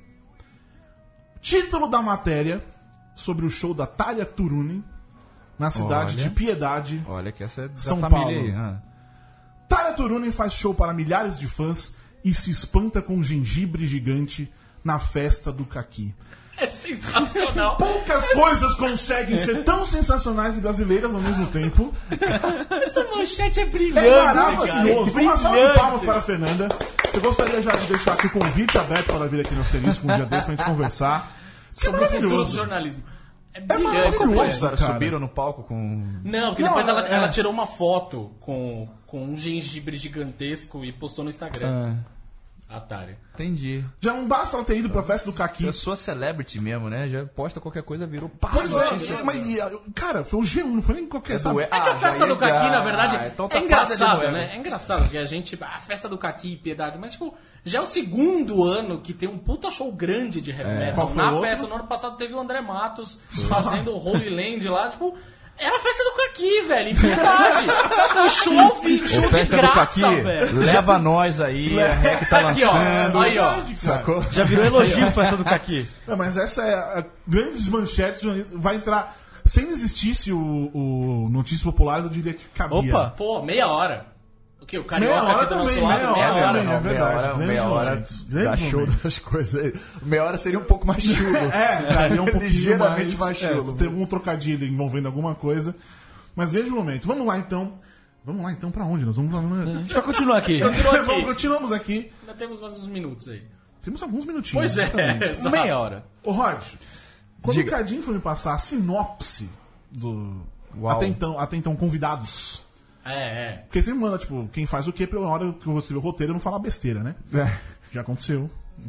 Título da matéria sobre o show da Thalia Turunen na cidade de Piedade. Olha que essa é da São família Paulo. aí. Thalia Turunen faz show para milhares de fãs e se espanta com um gengibre gigante na festa do Caqui. É sensacional. Poucas coisas conseguem ser tão sensacionais e brasileiras ao mesmo tempo. Essa manchete é brilhante, É maravilhoso. Uma salva de Brilhante. palmas para a Fernanda. Eu gostaria já de deixar aqui o convite aberto para vir aqui no Asterisco um dia desse pra gente conversar Sobre o futuro do maravilhoso. jornalismo. É brilhante. maravilhoso. velho. História, Cara. subiram no palco com... Não, porque Não, depois ela- ela tirou uma foto com um gengibre gigantesco e postou no Instagram. A Thalia. Entendi. Já não basta ela ter ido pra festa do Caqui. Eu sou celebrity mesmo, né? Já posta qualquer coisa, virou pá. Pois é, mas, cara, foi o G1, não foi nem qualquer, sabe? É É que a festa do Caqui, na verdade, então tá é engraçado, quase de né? É engraçado que a gente... A festa do Caqui e Piedade, mas, tipo, já é o segundo ano que tem um puta show grande de heavy metal. Qual foi Na o outro? festa, no ano passado, teve o André Matos fazendo o Holy Land lá, tipo... É a festa do Caqui, velho, em Piedade. O show ao vivo, show de Festa do graça, Caqui, velho. leva nós aí, a REC tá Aqui, ó. lançando. Aí, ó. Sacou? Já virou elogio festa do Caqui. Não, mas essa é a grandes manchetes. Vai entrar. Se ainda existisse o Notícias Populares, eu diria que cabia. Opa! Pô, meia hora. O quê? O Meia Carioca hora aqui do nosso também, lado? meia Meia hora hora. também. É verdade. Meia hora Grandes dá momentos. show dessas coisas aí. Meia hora seria um pouco mais chulo. Daria um pouquinho Ligeiramente mais chulo. Tem algum trocadilho envolvendo alguma coisa. Mas veja o momento. Vamos lá então pra onde? Nós vamos lá. A gente vai continuar aqui. Continuamos aqui. Ainda temos mais uns minutos aí. Temos alguns minutinhos. Pois é. exatamente. Exato. Meia hora. Ô, Rod, quando Diga. o Cadinho foi me passar a sinopse do. Uau. Até então convidados. É. Porque sempre manda, tipo, quem faz o quê pra na hora que você vê o roteiro não falar besteira, né? Já aconteceu.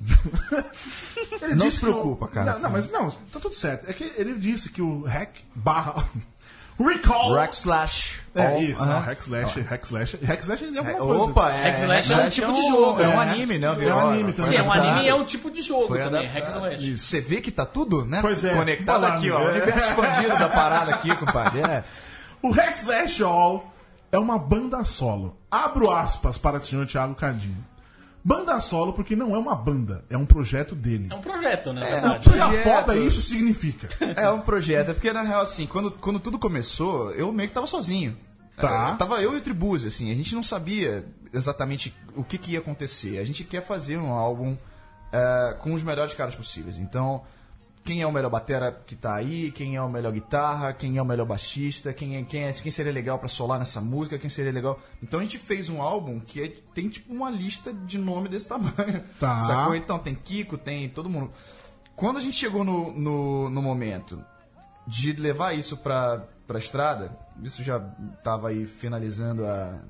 Ele Não disse se que preocupa, cara. Não, mas não, tá tudo certo. É que ele disse que o hack barra. Recall! Rack Slash. Isso, não, hack slash é alguma coisa. Opa, Hack Slash é um tipo de jogo. É um anime, né? É um anime também. Sim, é um anime e é um tipo de jogo Foi também. adaptado. Hack Slash. Você vê que tá tudo, né? Pois é. Conectado Falando, aqui, ó. é. O universo expandido da parada aqui, compadre. O Hack Slash All é uma banda solo. Abro aspas para o senhor Thiago Cadinho. Banda solo porque não é uma banda, é um projeto dele. É um projeto, na O verdade. que a foda isso significa? É um projeto, é porque na real, assim, quando tudo começou, eu meio que tava sozinho. Tá. Tava eu e o Tribuzzi, assim, a gente não sabia exatamente o que ia acontecer. A gente quer fazer um álbum com os melhores caras possíveis. Então, quem é o melhor batera que tá aí, quem é o melhor guitarra, quem é o melhor baixista, quem seria legal pra solar nessa música, quem seria legal... Então a gente fez um álbum que tem tipo uma lista de nome desse tamanho. Tá. Sacou? Então tem Kiko, tem todo mundo. Quando a gente chegou no momento de levar isso pra estrada, isso já tava aí finalizando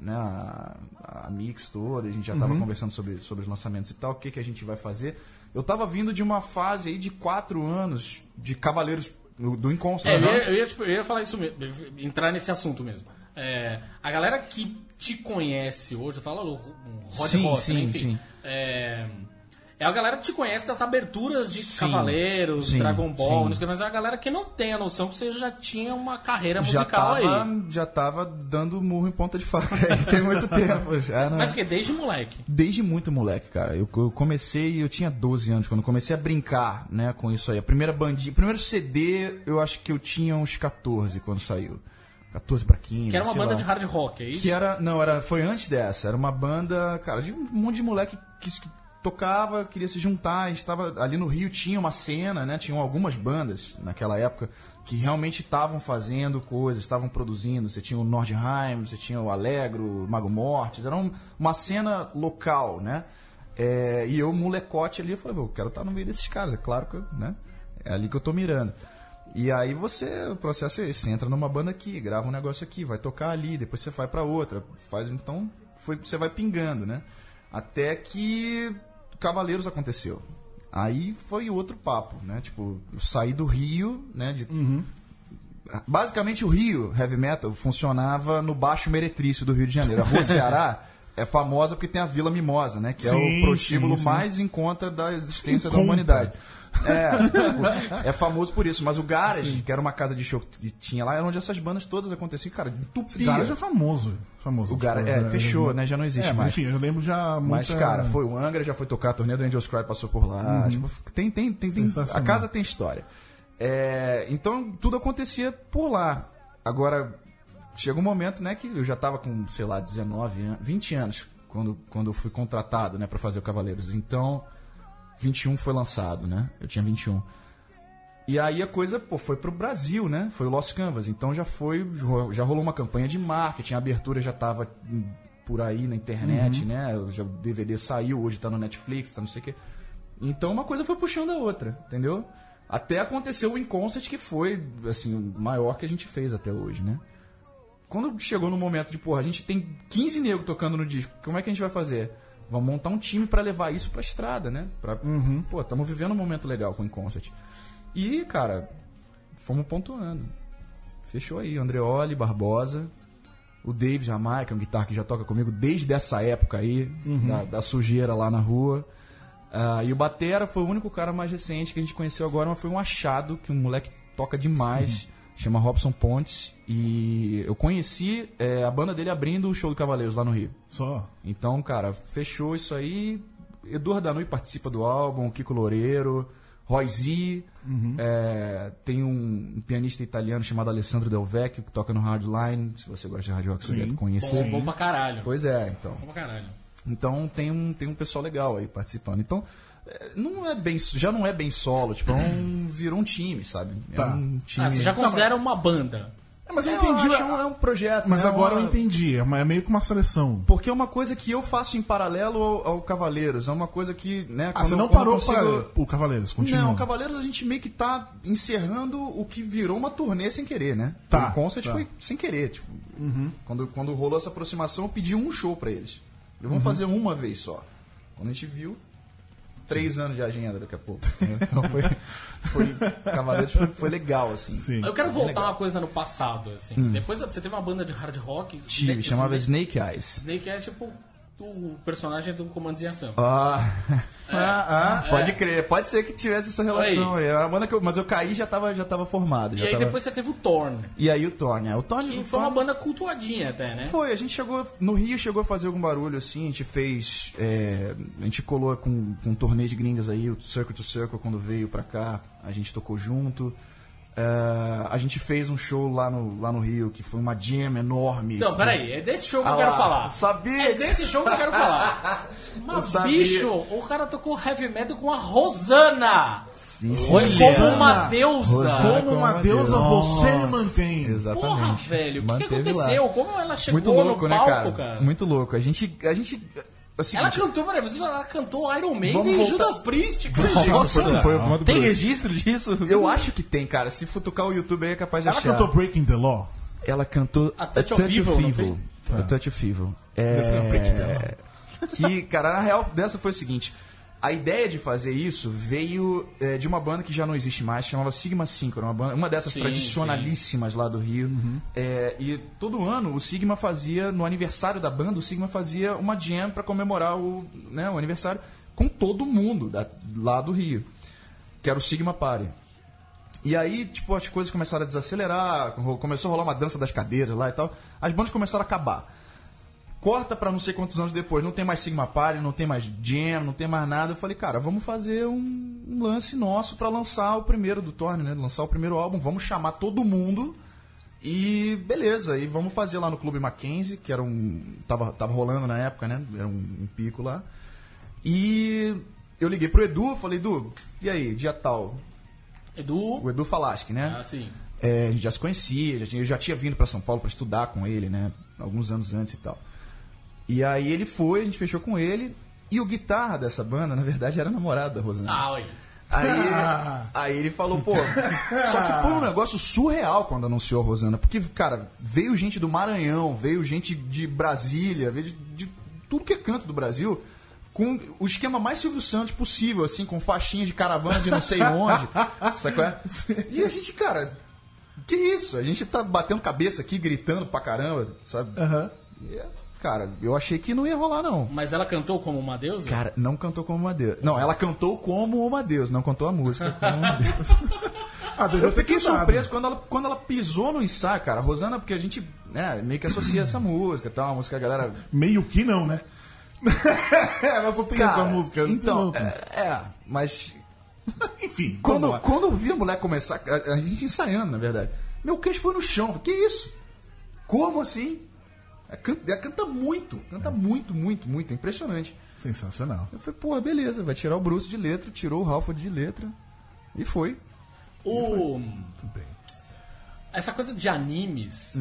a mix toda, a gente já tava conversando sobre os lançamentos e tal, o que a gente vai fazer. Eu tava vindo de uma fase aí de 4 anos de Cavaleiros do Inconsto. Eu ia falar isso mesmo, entrar nesse assunto mesmo. A galera que te conhece hoje, fala o Rod Sim, Ross, sim, né? Enfim. sim. É a galera que te conhece das aberturas de Cavaleiros, Dragon Ball, mas é a galera que não tem a noção que você já tinha uma carreira musical aí. Já tava dando murro em ponta de faca aí, tem muito tempo já, né? Mas o que? Desde moleque? Desde muito moleque, cara. Eu comecei, eu tinha 12 anos, quando comecei a brincar, né, com isso aí. A primeira bandinha, o primeiro CD, eu acho que eu tinha uns 14 quando saiu. 14 pra 15. Que era uma banda de hard rock, é isso? Foi antes dessa. Era uma banda, cara, de um monte de moleque que tocava, queria se juntar, estava ali no Rio, tinha uma cena, né? Tinham algumas bandas naquela época que realmente estavam fazendo coisas, estavam produzindo. Você tinha o Nordheim, você tinha o Alegro, o Mago Mortis, era uma cena local, né? E eu, molecote ali, eu falei, eu quero estar no meio desses caras, é claro que né? É ali que eu tô mirando. E aí o processo é esse, você entra numa banda aqui, grava um negócio aqui, vai tocar ali, depois você vai pra outra, você vai pingando, né? Até que Cavaleiros aconteceu. Aí foi outro papo, né? Tipo, eu saí do Rio, né? Basicamente o Rio Heavy Metal funcionava no Baixo Meretrício do Rio de Janeiro. A Rua Ceará é famosa porque tem a Vila Mimosa, né? Que é o prostíbulo mais em conta da existência da humanidade. É famoso por isso. Mas o Garage, que era uma casa de show que tinha lá, era onde essas bandas todas aconteciam. Cara, entupia. O Garage é famoso. O Garage, fechou, né? Já não existe mais. Enfim, eu lembro já Mas, cara, foi o Angra, já foi tocar, a turnê do Angels Cry passou por lá. Tipo, tem a casa tem história. Então, tudo acontecia por lá. Agora, chega um momento, né, que eu já tava com, sei lá, 19 anos, 20 anos, quando eu fui contratado, né, pra fazer o Cavaleiros. Então, 21 foi lançado, né? Eu tinha 21. E aí a coisa, foi pro Brasil, né? Foi o Lost Canvas. Então já rolou uma campanha de marketing, a abertura já tava por aí na internet, né? O DVD saiu, hoje tá no Netflix, tá não sei o quê. Então uma coisa foi puxando a outra, entendeu? Até aconteceu o In-Concert, que foi, assim, o maior que a gente fez até hoje, né? Quando chegou no momento de, a gente tem 15 negros tocando no disco, como é que a gente vai fazer? Vamos montar um time pra levar isso pra estrada, né? Estamos vivendo um momento legal com o In-Concert. E, cara, fomos pontuando. Fechou aí, Andreoli, Barbosa, o Dave Jamaica, um guitarra que já toca comigo desde essa época aí, da sujeira lá na rua. E o Batera foi o único cara mais recente que a gente conheceu agora, mas foi um achado, que um moleque toca demais, chama Robson Pontes. E eu conheci a banda dele abrindo o show do Cavaleiros lá no Rio. Só. Então, cara, fechou isso aí. Eduardo Danui participa do álbum, Kiko Loureiro, Roy Z, tem um pianista italiano chamado Alessandro Del Vecchio, que toca no Hardline. Se você gosta de hard rock, você deve conhecer. Bom pra caralho. Pois é, então. Bom pra caralho. Então tem um pessoal legal aí participando. Então, já não é bem solo, tipo, virou um time, sabe? Tá. Um time... Você já considera uma banda? Mas eu entendi. É um projeto. Mas né? agora eu entendi. É meio que uma seleção. Porque é uma coisa que eu faço em paralelo ao Cavaleiros. É uma coisa que, né? Você não parou para o Cavaleiros? Continua. Não, o Cavaleiros a gente meio que tá encerrando o que virou uma turnê sem querer, né? Tá. O concert foi sem querer. Tipo, quando rolou essa aproximação, eu pedi um show pra eles. Vamos fazer uma vez só. Quando a gente viu, 3 anos de agenda daqui a pouco. Então Cavaleiros foi legal, assim. Sim. Eu quero voltar uma coisa no passado, assim. Depois você teve uma banda de hard rock. Chamava Snake Eyes. Snake Eyes, tipo, o personagem do Comandos em Ação. Pode crer. Pode ser que tivesse essa relação aí. Uma banda mas eu caí e já tava formado. E aí depois você teve o Thorn. E aí o Thorn. Que foi uma banda cultuadinha até, né? Foi, a gente no Rio chegou a fazer algum barulho assim, a gente fez. A gente colou com um torneio de gringas aí, o Circle to Circle, quando veio pra cá, a gente tocou junto. A gente fez um show lá no Rio, que foi uma jam enorme. Então, peraí, é desse show que eu quero falar. Sabia! É desse show que eu quero falar. Mas, bicho, o cara tocou heavy metal com a Rosana. Sim, como uma deusa. Como uma deusa, você me mantém. Exatamente. Porra, velho, o que aconteceu? Lá. Como ela chegou muito louco, no palco, né, cara? Muito louco. A gente ela cantou, ela cantou Iron Maiden e Judas Priest. Tem registro disso? Eu acho que tem, cara. Se futucar o YouTube aí é capaz de achar. Ela cantou Breaking the Law? Ela cantou A Touch of Evil. A Touch of Evil. Que, cara, na real, dessa foi o seguinte. A ideia de fazer isso veio de uma banda que já não existe mais, chamava Sigma Synchro, uma dessas tradicionalíssimas lá do Rio. E todo ano o Sigma fazia, no aniversário da banda, o Sigma fazia uma jam para comemorar o aniversário com todo mundo lá do Rio, que era o Sigma Party. E aí, tipo, as coisas começaram a desacelerar, começou a rolar uma dança das cadeiras lá e tal, as bandas começaram a acabar. Corta pra não sei quantos anos depois, não tem mais Sigma Party, não tem mais Jam, não tem mais nada. Eu falei, cara, vamos fazer um lance nosso pra lançar o primeiro do Thorne, né? Lançar o primeiro álbum, vamos chamar todo mundo e beleza. E vamos fazer lá no Clube Mackenzie, que era tava rolando na época, né? Era um pico lá. E eu liguei pro Edu, falei, Edu, e aí, dia tal? O Edu Falaschi, né? Ah, sim. A gente já se conhecia, eu já tinha vindo pra São Paulo pra estudar com ele, né? Alguns anos antes e tal. E aí ele foi, a gente fechou com ele. E o guitarra dessa banda, na verdade, era namorado da Rosana. Ah, oi. Aí ele falou, pô... Só que foi um negócio surreal quando anunciou a Rosana. Porque, cara, veio gente do Maranhão, veio gente de Brasília, veio de tudo que é canto do Brasil, com o esquema mais Silvio Santos possível, assim, com faixinha de caravana de não sei onde. Sabe qual é? E a gente, cara... Que isso? A gente tá batendo cabeça aqui, gritando pra caramba, sabe? Cara, eu achei que não ia rolar, não. Mas ela cantou como uma deusa? Cara, não cantou como uma deusa. Não, ela cantou como uma deusa, não cantou a música como uma deusa. Eu fiquei surpreso quando ela pisou no ensaio, cara. A Rosana, porque a gente meio que associa essa música, tá? Uma música, a galera... Meio que não, né? Ela só tem essa música. Então, mas... Enfim, quando eu vi a mulher começar, a gente ensaiando, na verdade, meu queixo foi no chão. Que isso? Como assim? Ela canta muito, muito. É impressionante. Sensacional. Eu falei, pô, beleza, vai tirar o Bruce de letra, tirou o Halford de letra. E foi. Muito bem. Essa coisa de animes,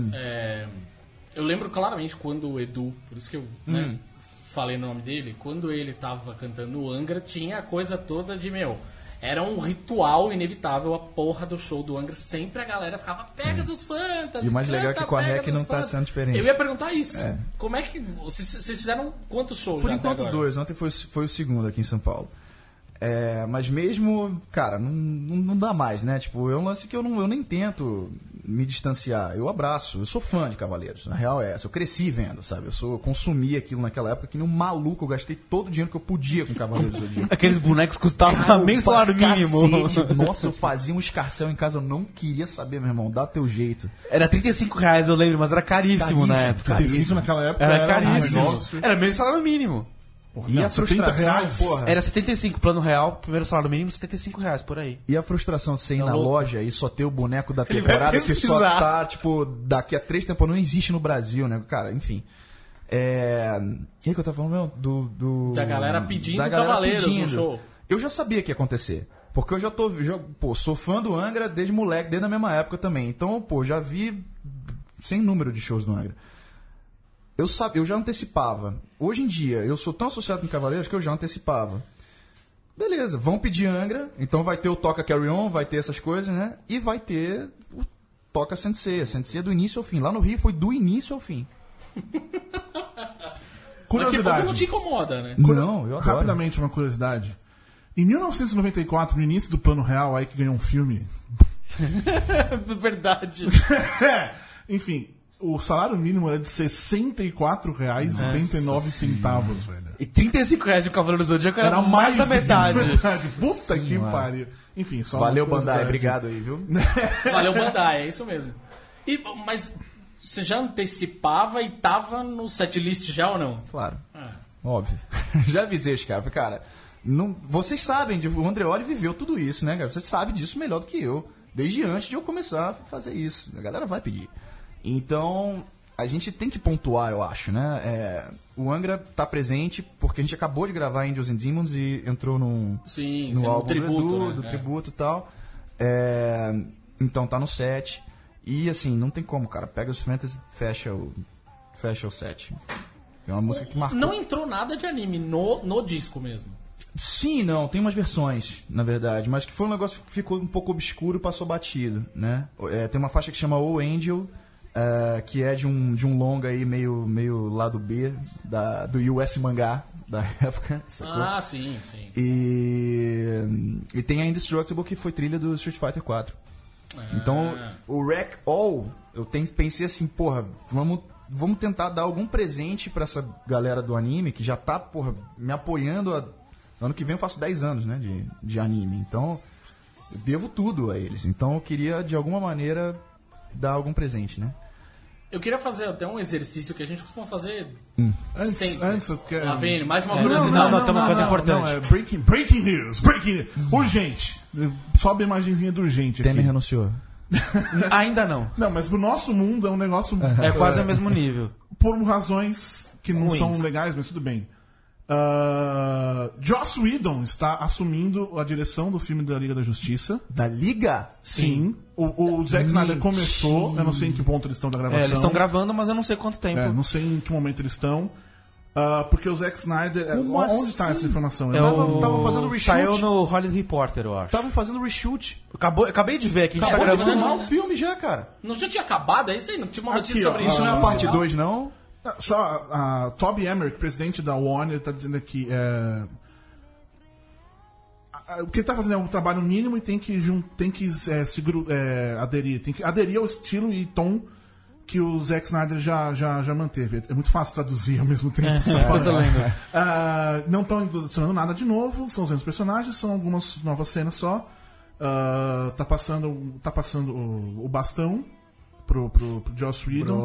eu lembro claramente quando o Edu, por isso que eu falei o nome dele, quando ele tava cantando o Angra, tinha a coisa toda de, era um ritual inevitável a porra do show do Angra. Sempre a galera ficava, pega dos Fantas. E o mais legal é que com a REC não tá sendo diferente. Eu ia perguntar isso. Como é que... Vocês fizeram quantos shows Por já enquanto até agora? 2. Ontem foi o segundo aqui em São Paulo. Mas mesmo, cara, não dá mais, né? Tipo, é um lance que eu nem tento me distanciar. Eu abraço. Eu sou fã de Cavaleiros. Na real é essa. Eu cresci vendo, sabe? Eu consumi aquilo naquela época que nem um maluco. Eu gastei todo o dinheiro que eu podia com Cavaleiros do Zodíaco. Aqueles bonecos custavam meio salário mínimo. Nossa, eu fazia um escarcéu em casa. Eu não queria saber, meu irmão. Dá teu jeito. Era R$35, eu lembro, mas era caríssimo na época. Isso naquela época Era caríssimo. negócio. Era meio salário mínimo. Porra, E não, a frustração, R$70, porra. Era 75, plano real, primeiro salário mínimo, R$75 por aí. E a frustração de você ir na louco. loja e só ter o boneco da Ele vai temporada que só pesquisar. tá, tipo, daqui a 3 temporadas, não existe no Brasil, né? Cara, enfim. O que eu tava falando mesmo? Da galera pedindo da galera Cavaleiros pedindo. no show. Eu já sabia que ia acontecer. Porque eu sou fã do Angra desde moleque, desde a mesma época também. Então, já vi sem número de shows do Angra. Eu já antecipava. Hoje em dia, eu sou tão associado com Cavaleiros que eu já antecipava. Beleza, vão pedir Angra, então vai ter o Toca Carry On, vai ter essas coisas, né? E vai ter o Toca Sensei. A Sensei é do início ao fim. Lá no Rio foi do início ao fim. Curiosidade. Não te incomoda, né? Não, eu adoro. Rapidamente, uma curiosidade. Em 1994, no início do Plano Real, aí que ganhou um filme. Verdade. Enfim, o salário mínimo era de R$64,79, velho. E R$35 de um Cavaleiro do Zodíaco era mais da do que metade. Puta que pariu. Enfim, só Valeu, uma Bandai. curiosidade. Obrigado aí, viu? Valeu, Bandai, é isso mesmo. Mas você já antecipava e tava no setlist já ou não? Claro. Óbvio. Já avisei os caras. Cara, vocês sabem, o Andreoli viveu tudo isso, né, cara? Você sabe disso melhor do que eu. Desde antes de eu começar a fazer isso. A galera vai pedir. Então, a gente tem que pontuar, eu acho, né? O Angra tá presente porque a gente acabou de gravar Angels and Demons e entrou no álbum tributo, do Edu, né? do tributo e tal. Então tá no set. E assim, não tem como, cara. Pega os Fantasy, fecha o set. É uma música que marcou. Não entrou nada de anime no disco mesmo. Sim, não, tem umas versões, na verdade, mas que foi um negócio que ficou um pouco obscuro e passou batido, né? Tem uma faixa que chama Oh Angel, que é de um longa aí meio lado B do US Mangá da época, sacou? Ah, sim. E tem a Indestructible, que foi trilha do Street Fighter 4. Então, o Wreck All, eu pensei assim, porra, vamos tentar dar algum presente pra essa galera do anime que já tá, porra, me apoiando há Ano que vem eu faço 10 anos, né, de anime. Então, eu devo tudo a eles. Então, eu queria, de alguma maneira, dar algum presente, né? Eu queria fazer até um exercício que a gente costuma fazer sempre. Antes eu quero... Lá vem ele, mais uma Não, curiosidade. tem uma coisa importante. Não, é breaking news. Urgente. Sobe a imagenzinha do urgente aqui. Temer renunciou. Ainda não. Não, mas pro nosso mundo é um negócio... É quase o mesmo nível. Por razões que não Ruins. são legais, mas tudo bem. Joss Whedon está assumindo a direção do filme da Liga da Justiça. Da Liga? Sim. O Zack Snyder começou, eu não sei em que ponto eles estão da gravação. Eles estão gravando, mas eu não sei quanto tempo. Não sei em que momento eles estão. Porque o Zack Snyder... onde está essa informação? Tava fazendo reshoot. Saiu no Hollywood Reporter, eu acho. Estavam fazendo reshoot. Acabei de ver aqui, a gente tá Acabou de gravando. filmar o filme já, cara. Não já tinha acabado? É isso aí? Não tinha uma notícia Aqui, sobre ó, isso? Isso não é a parte 2, não? Só a Toby Emmerich, presidente da Warner, está dizendo aqui... o que ele está fazendo é um trabalho mínimo e tem que aderir. Tem que aderir ao estilo e tom que o Zack Snyder já manteve. É muito fácil traduzir ao mesmo tempo. Não estão adicionando nada de novo, são os mesmos personagens, são algumas novas cenas só. Tá passando o bastão pro Joss Whedon.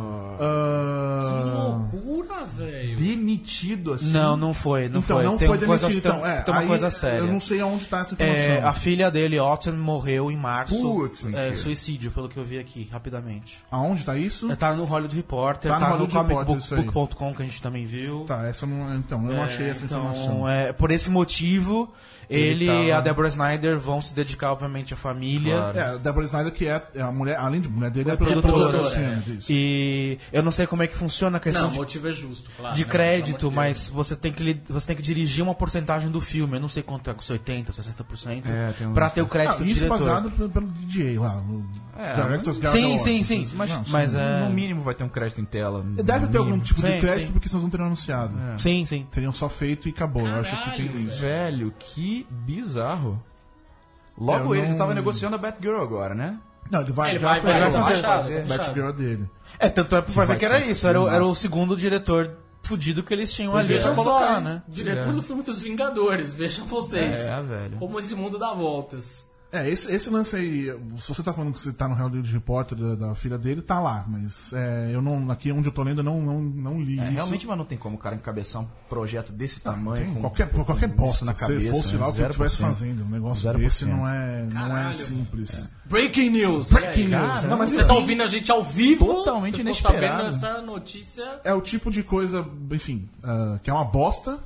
Que loucura, velho. Demitido assim. Não foi. Não Então, foi. não tem foi coisa, demitido. Então, tem uma aí coisa séria. Eu não sei aonde tá essa informação. A filha dele, Autumn, morreu em março. Putz, mentira. Suicídio, pelo que eu vi aqui, rapidamente. Aonde tá isso? Tá no Hollywood Reporter, Tá no no Hollywood Reporter, isso aí. comicbook.com, que a gente também viu. Tá, essa não. Então, eu não achei essa informação. Por esse motivo, ele e tava- a Deborah Snyder vão se dedicar, obviamente, à família. Claro. A Deborah Snyder, que é a mulher, além de mulher dele, é produtora, dos filmes. Isso. E eu não sei como é que funciona a questão Não, o de motivo é justo, claro. de né? crédito, Pelo amor de mas você tem que dirigir uma porcentagem do filme. Eu não sei quanto é, 80%, 60%, tem um- pra ter o crédito do Isso diretor. baseado pelo DJ lá, no Directors Guild Sim, Awards. sim, sim. Mas No mínimo vai ter um crédito em tela. Deve ter algum tipo de Sim, crédito, sim. porque senão não teriam anunciado. Sim. Teriam só feito e acabou. Eu acho que tem isso. Velho, que bizarro. Logo Eu ele não- tava negociando a Batgirl agora, né? Não, ele vai, Ele já vai fez fazer. a Fechado. Batgirl dele. Tanto é pra vai ver que era ser isso. Era filmaço. o segundo diretor fudido que eles tinham ali Vejam pra só, colocar, hein? né? Diretor do filme dos Vingadores, vejam vocês. Velho. Como esse mundo dá voltas. Esse lance aí, se você tá falando que você tá no Hollywood Reporter da filha dele, tá lá. Mas eu não, aqui onde eu tô lendo, eu não li isso. Realmente, mas não tem como o cara encabeçar um projeto desse tamanho. Tem com qualquer bosta na na cabeça. Se fosse lá o que ele 0%. estivesse fazendo. Um negócio 0%. desse não é Caralho, simples. Breaking news. Breaking E aí? news. Não, mas Você enfim, tá ouvindo a gente ao vivo? Totalmente Você ficou inesperado. sabendo essa notícia? é o tipo de coisa, enfim, que é uma bosta.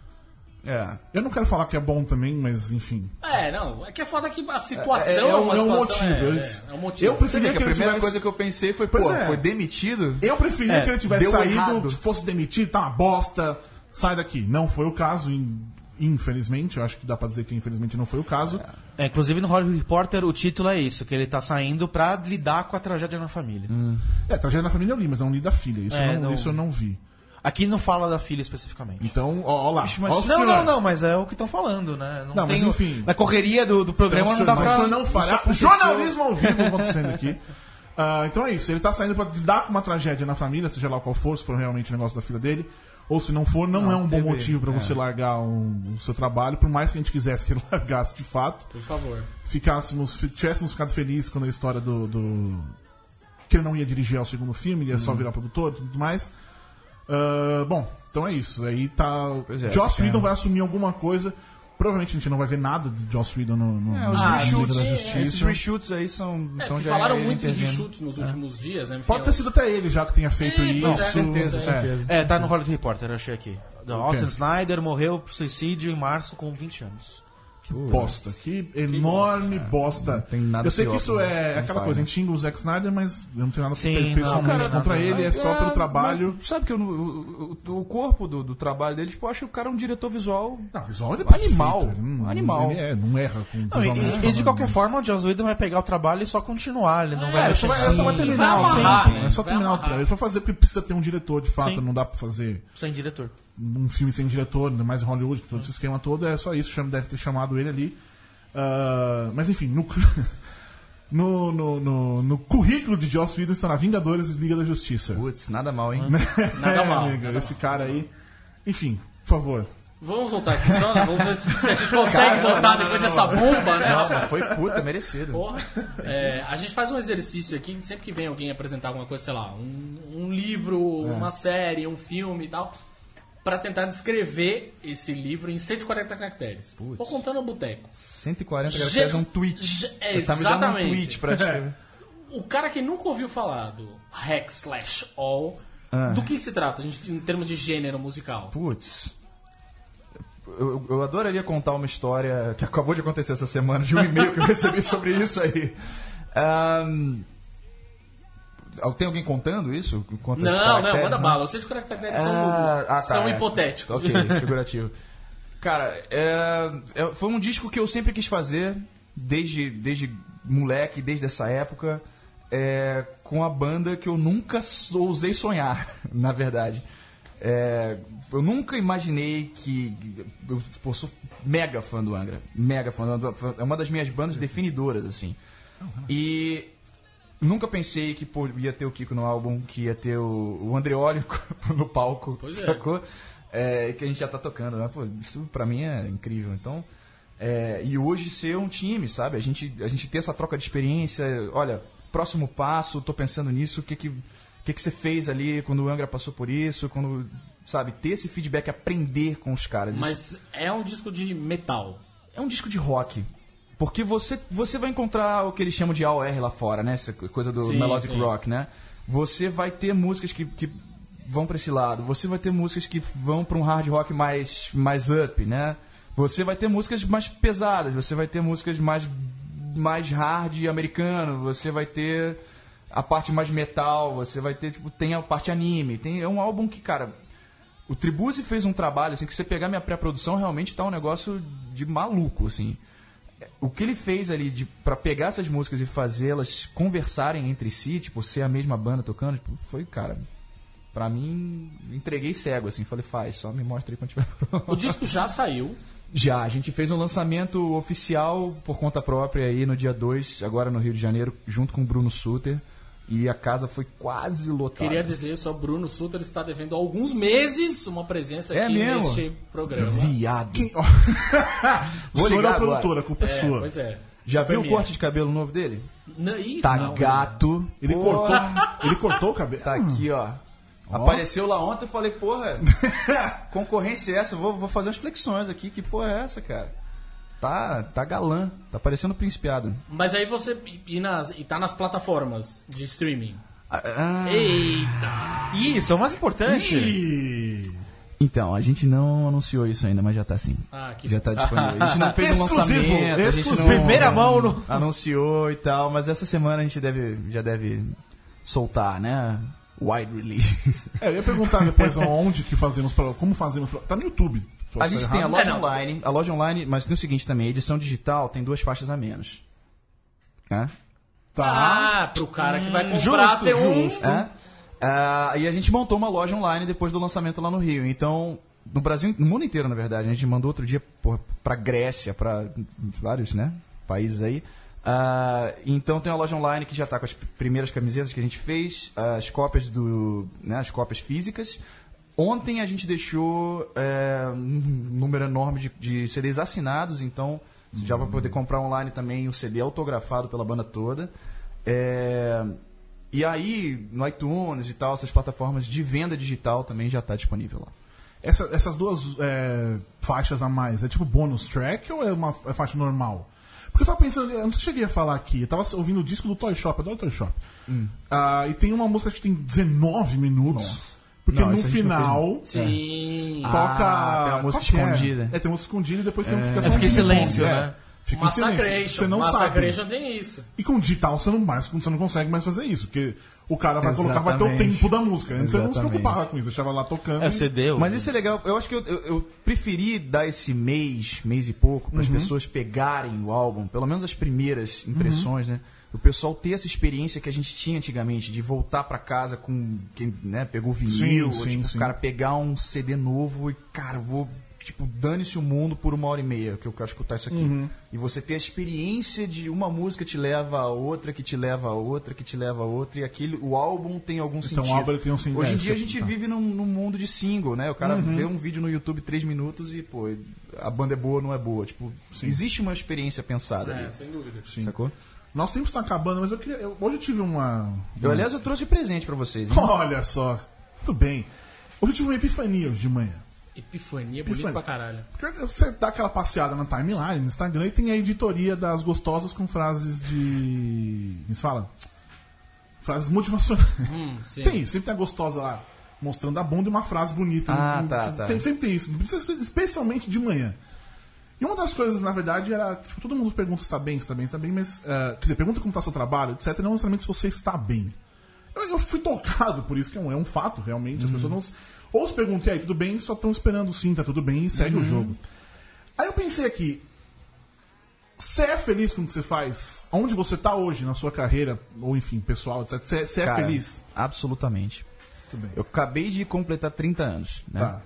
Eu não quero falar que é bom também, mas enfim. Não. É que é foda que a situação é, uma um situação... motivo. É um motivo. Eu preferia A que ele primeira tivesse... coisa que eu pensei foi, Pois pô, é. foi demitido? Eu preferia que ele tivesse deu saído, errado. se fosse demitido, tá uma bosta, sai daqui. Não foi o caso, infelizmente. Eu acho que dá pra dizer que infelizmente não foi o caso. Inclusive no Hollywood Reporter o título é isso, que ele tá saindo pra lidar com a tragédia na família. Tragédia na família eu li, mas não li da filha. Não. Isso eu não vi. Aqui não fala da filha especificamente. Então, ó lá. Ó o Não, senhor. não, mas é o que estão falando, né? Não, mas enfim. Na correria do programa não dá Mas pra... o senhor não fará. aconteceu. Jornalismo ao vivo acontecendo aqui. Então é isso. Ele tá saindo pra lidar com uma tragédia na família, seja lá qual for, se for realmente o negócio da filha dele. Ou se não for, não é um bom motivo pra você largar o seu trabalho, por mais que a gente quisesse que ele largasse de fato. Por favor. Tivéssemos ficado felizes quando a história do. Que ele não ia dirigir ao segundo filme, ele ia só virar produtor e tudo mais. Bom, então é isso. Aí tá. Joss Whedon vai assumir alguma coisa. Provavelmente a gente não vai ver nada de Joss Whedon Os na reshoots, Liga da esses Justiça. reshoots aí são. Então que já falaram ele muito em intervindo. reshoots nos últimos dias, né? Enfim, Pode ter sido até ele já que tenha feito isso. pois é, certeza, certeza. Tá no Hollywood Reporter, eu achei aqui. Autumn Snyder morreu por suicídio em março com 20 anos. Bosta, que enorme bosta. Não tem nada eu sei que pior isso pra é um aquela pai, coisa, a né? gente xinga o Zack Snyder, mas eu não tenho nada Sim, pessoalmente não, cara, contra não, ele, é só pelo trabalho. Mas sabe que o corpo do trabalho dele, tipo, eu acho que o cara é um diretor visual. Não, visual ele é Animal. perfeito, ele Animal. Ele não erra com Não, visualmente e de falando, qualquer mas- forma, o Joss Whedon vai pegar o trabalho e só continuar. Ele não vai mexer só vai terminar, vai amarrar, sim, né? é só Vai terminar o amarrar. trabalho. Ele só fazer porque precisa ter um diretor, de fato, Sim. não dá pra fazer sem diretor. um filme sem diretor, ainda mais em Hollywood, todo esse esquema todo, é só isso, deve ter chamado ele ali. Mas enfim, no currículo de Joss Whedon está na Vingadores e Liga da Justiça. Putz, nada mal, hein? Nada mal. Amigo, nada esse cara aí. Enfim, por favor. Vamos voltar aqui só, né? Vamos ver se a gente consegue voltar depois dessa bomba, né? Não, mas foi puta, merecido. Porra. A gente faz um exercício aqui, sempre que vem alguém apresentar alguma coisa, sei lá, um livro, uma série, um filme e tal, pra tentar descrever esse livro em 140 caracteres. Tô contando o boteco. 140 caracteres é um tweet. Você tá me dando um tweet pra descrever. O cara que nunca ouviu falar do Hack/All, do que se trata em termos de gênero musical? Putz... Eu adoraria contar uma história que acabou de acontecer essa semana, de um e-mail que eu recebi sobre isso aí. Tem alguém contando isso? Não, manda bala. Os 140 caracteres são hipotéticos. Ok, figurativo. Cara, foi um disco que eu sempre quis fazer, desde moleque, desde essa época, com a banda que eu nunca ousei sonhar, na verdade. Eu nunca imaginei que... Eu sou mega fã do Angra. Mega fã do Angra. É uma das minhas bandas definidoras, assim. E nunca pensei que ia ter o Kiko no álbum, que ia ter o Andreoli no palco, sacou? Que a gente já tá tocando, né? Pô, isso pra mim é incrível. Então, e hoje ser um time, sabe? A gente ter essa troca de experiência. Olha, próximo passo, tô pensando nisso, o que você fez ali quando o Angra passou por isso, quando, sabe, ter esse feedback, aprender com os caras. Mas é um disco de metal. É um disco de rock. Porque você vai encontrar o que eles chamam de AOR lá fora, né? Essa coisa do melodic rock, né? Você vai ter músicas que vão pra esse lado. Você vai ter músicas que vão pra um hard rock mais up, né? Você vai ter músicas mais pesadas. Você vai ter músicas mais hard americano. Você vai ter... a parte mais metal, você vai ter, tem a parte anime, é um álbum que, cara, o Tribuzzi fez um trabalho, assim, que você pegar minha pré-produção, realmente tá um negócio de maluco, assim. O que ele fez ali pra pegar essas músicas e fazê-las conversarem entre si, ser a mesma banda tocando, foi, cara, pra mim, entreguei cego, assim, falei, só me mostra aí quando tiver pronto. O disco já saiu. Já, a gente fez um lançamento oficial por conta própria aí no dia 2, agora no Rio de Janeiro, junto com o Bruno Sutter. E a casa foi quase lotada. Queria dizer, só Bruno Sutter está devendo há alguns meses uma presença aqui neste programa. Viado. Vou ligar a produtora, a culpa é sua. Pois é. Já viu o corte de cabelo novo dele? Não, gato. Ele cortou o cabelo. Tá aqui, ó. Apareceu lá ontem, eu falei, porra, concorrência é essa? Vou fazer umas flexões aqui. Que porra é essa, cara? Tá galã, tá parecendo Principiado. Mas aí você e tá nas plataformas de streaming. Eita! Isso é o mais importante. Então, a gente não anunciou isso ainda, mas já tá sim. Já tá disponível. A gente não fez um lançamento, a gente não primeira mão anunciou e tal, mas essa semana a gente já deve soltar, né? Wide release. Eu ia perguntar depois onde que fazemos, como fazemos. Tá no YouTube. A gente tem a loja online, mas tem o seguinte também, a edição digital tem 2 faixas a menos. Pro cara que vai comprar ter justo. E a gente montou uma loja online depois do lançamento lá no Rio. Então, no Brasil, no mundo inteiro, na verdade, a gente mandou outro dia pra Grécia, pra vários, né, países aí. Então tem uma loja online que já está com as primeiras camisetas que a gente fez, as cópias as cópias físicas. Ontem a gente deixou um número enorme de CDs assinados, então você já vai poder comprar online também o CD autografado pela banda toda. E aí, no iTunes e tal, essas plataformas de venda digital também já está disponível lá. Essas 2 faixas a mais, é tipo bônus track ou é uma faixa normal? Porque eu tava pensando, eu não sei se cheguei a falar aqui, eu tava ouvindo o disco do Toy Shop, eu adoro Toy Shop. E tem uma música que tem 19 minutos. Nossa. Porque no final toca. Tem uma música escondida. Tem uma música escondida e depois tem uma que fica só em silêncio, né? Fica em silêncio. Você não Massacration tem isso. E com digital você não consegue mais fazer isso. Porque o cara vai colocar, vai ter o tempo da música. Antes você não se preocupava com isso, deixava lá tocando. CD. Mas isso é legal. Eu acho que eu preferi dar esse mês e pouco, para as pessoas pegarem o álbum, pelo menos as primeiras impressões, né? O pessoal ter essa experiência que a gente tinha antigamente, de voltar pra casa com quem, né, pegou vinil, sim. o cara pegar um CD novo e, cara, vou tipo, dane-se o mundo por 1h30, que eu quero escutar isso aqui. E você ter a experiência de uma música te leva a outra, que te leva a outra, que te leva a outra, e o álbum tem algum sentido. Então o álbum tem um sentido. Hoje em dia a gente vive num mundo de single, né? O cara vê um vídeo no YouTube 3 minutos e, pô, a banda é boa ou não é boa. Tipo, existe uma experiência pensada ali. Sem dúvida. Sim. Sacou? Nosso tempo está acabando, mas hoje eu tive uma... Aliás, eu trouxe de presente pra vocês, hein? Olha só, muito bem. Hoje eu tive uma epifania hoje de manhã. Epifania, bonito pra caralho. Porque você dá aquela passeada na timeline, no Instagram, e tem a editoria das gostosas com frases de... Como se fala? Frases motivacionais. Tem isso, sempre tem a gostosa lá mostrando a bunda e uma frase bonita. Tá. Sempre tem isso, especialmente de manhã. E uma das coisas, na verdade, era... Tipo, todo mundo pergunta se está bem, mas... quer dizer, pergunta como está seu trabalho, etc. Não necessariamente se você está bem. Eu fui tocado por isso, que é um fato, realmente. As pessoas não... Ou se perguntam, e aí, tudo bem? Só estão esperando sim, tá tudo bem, e segue o jogo. Aí eu pensei aqui, você é feliz com o que você faz? Onde você tá hoje na sua carreira, ou enfim, pessoal, etc. Você é feliz? Absolutamente. Tudo bem. Eu acabei de completar 30 anos, né? Tá.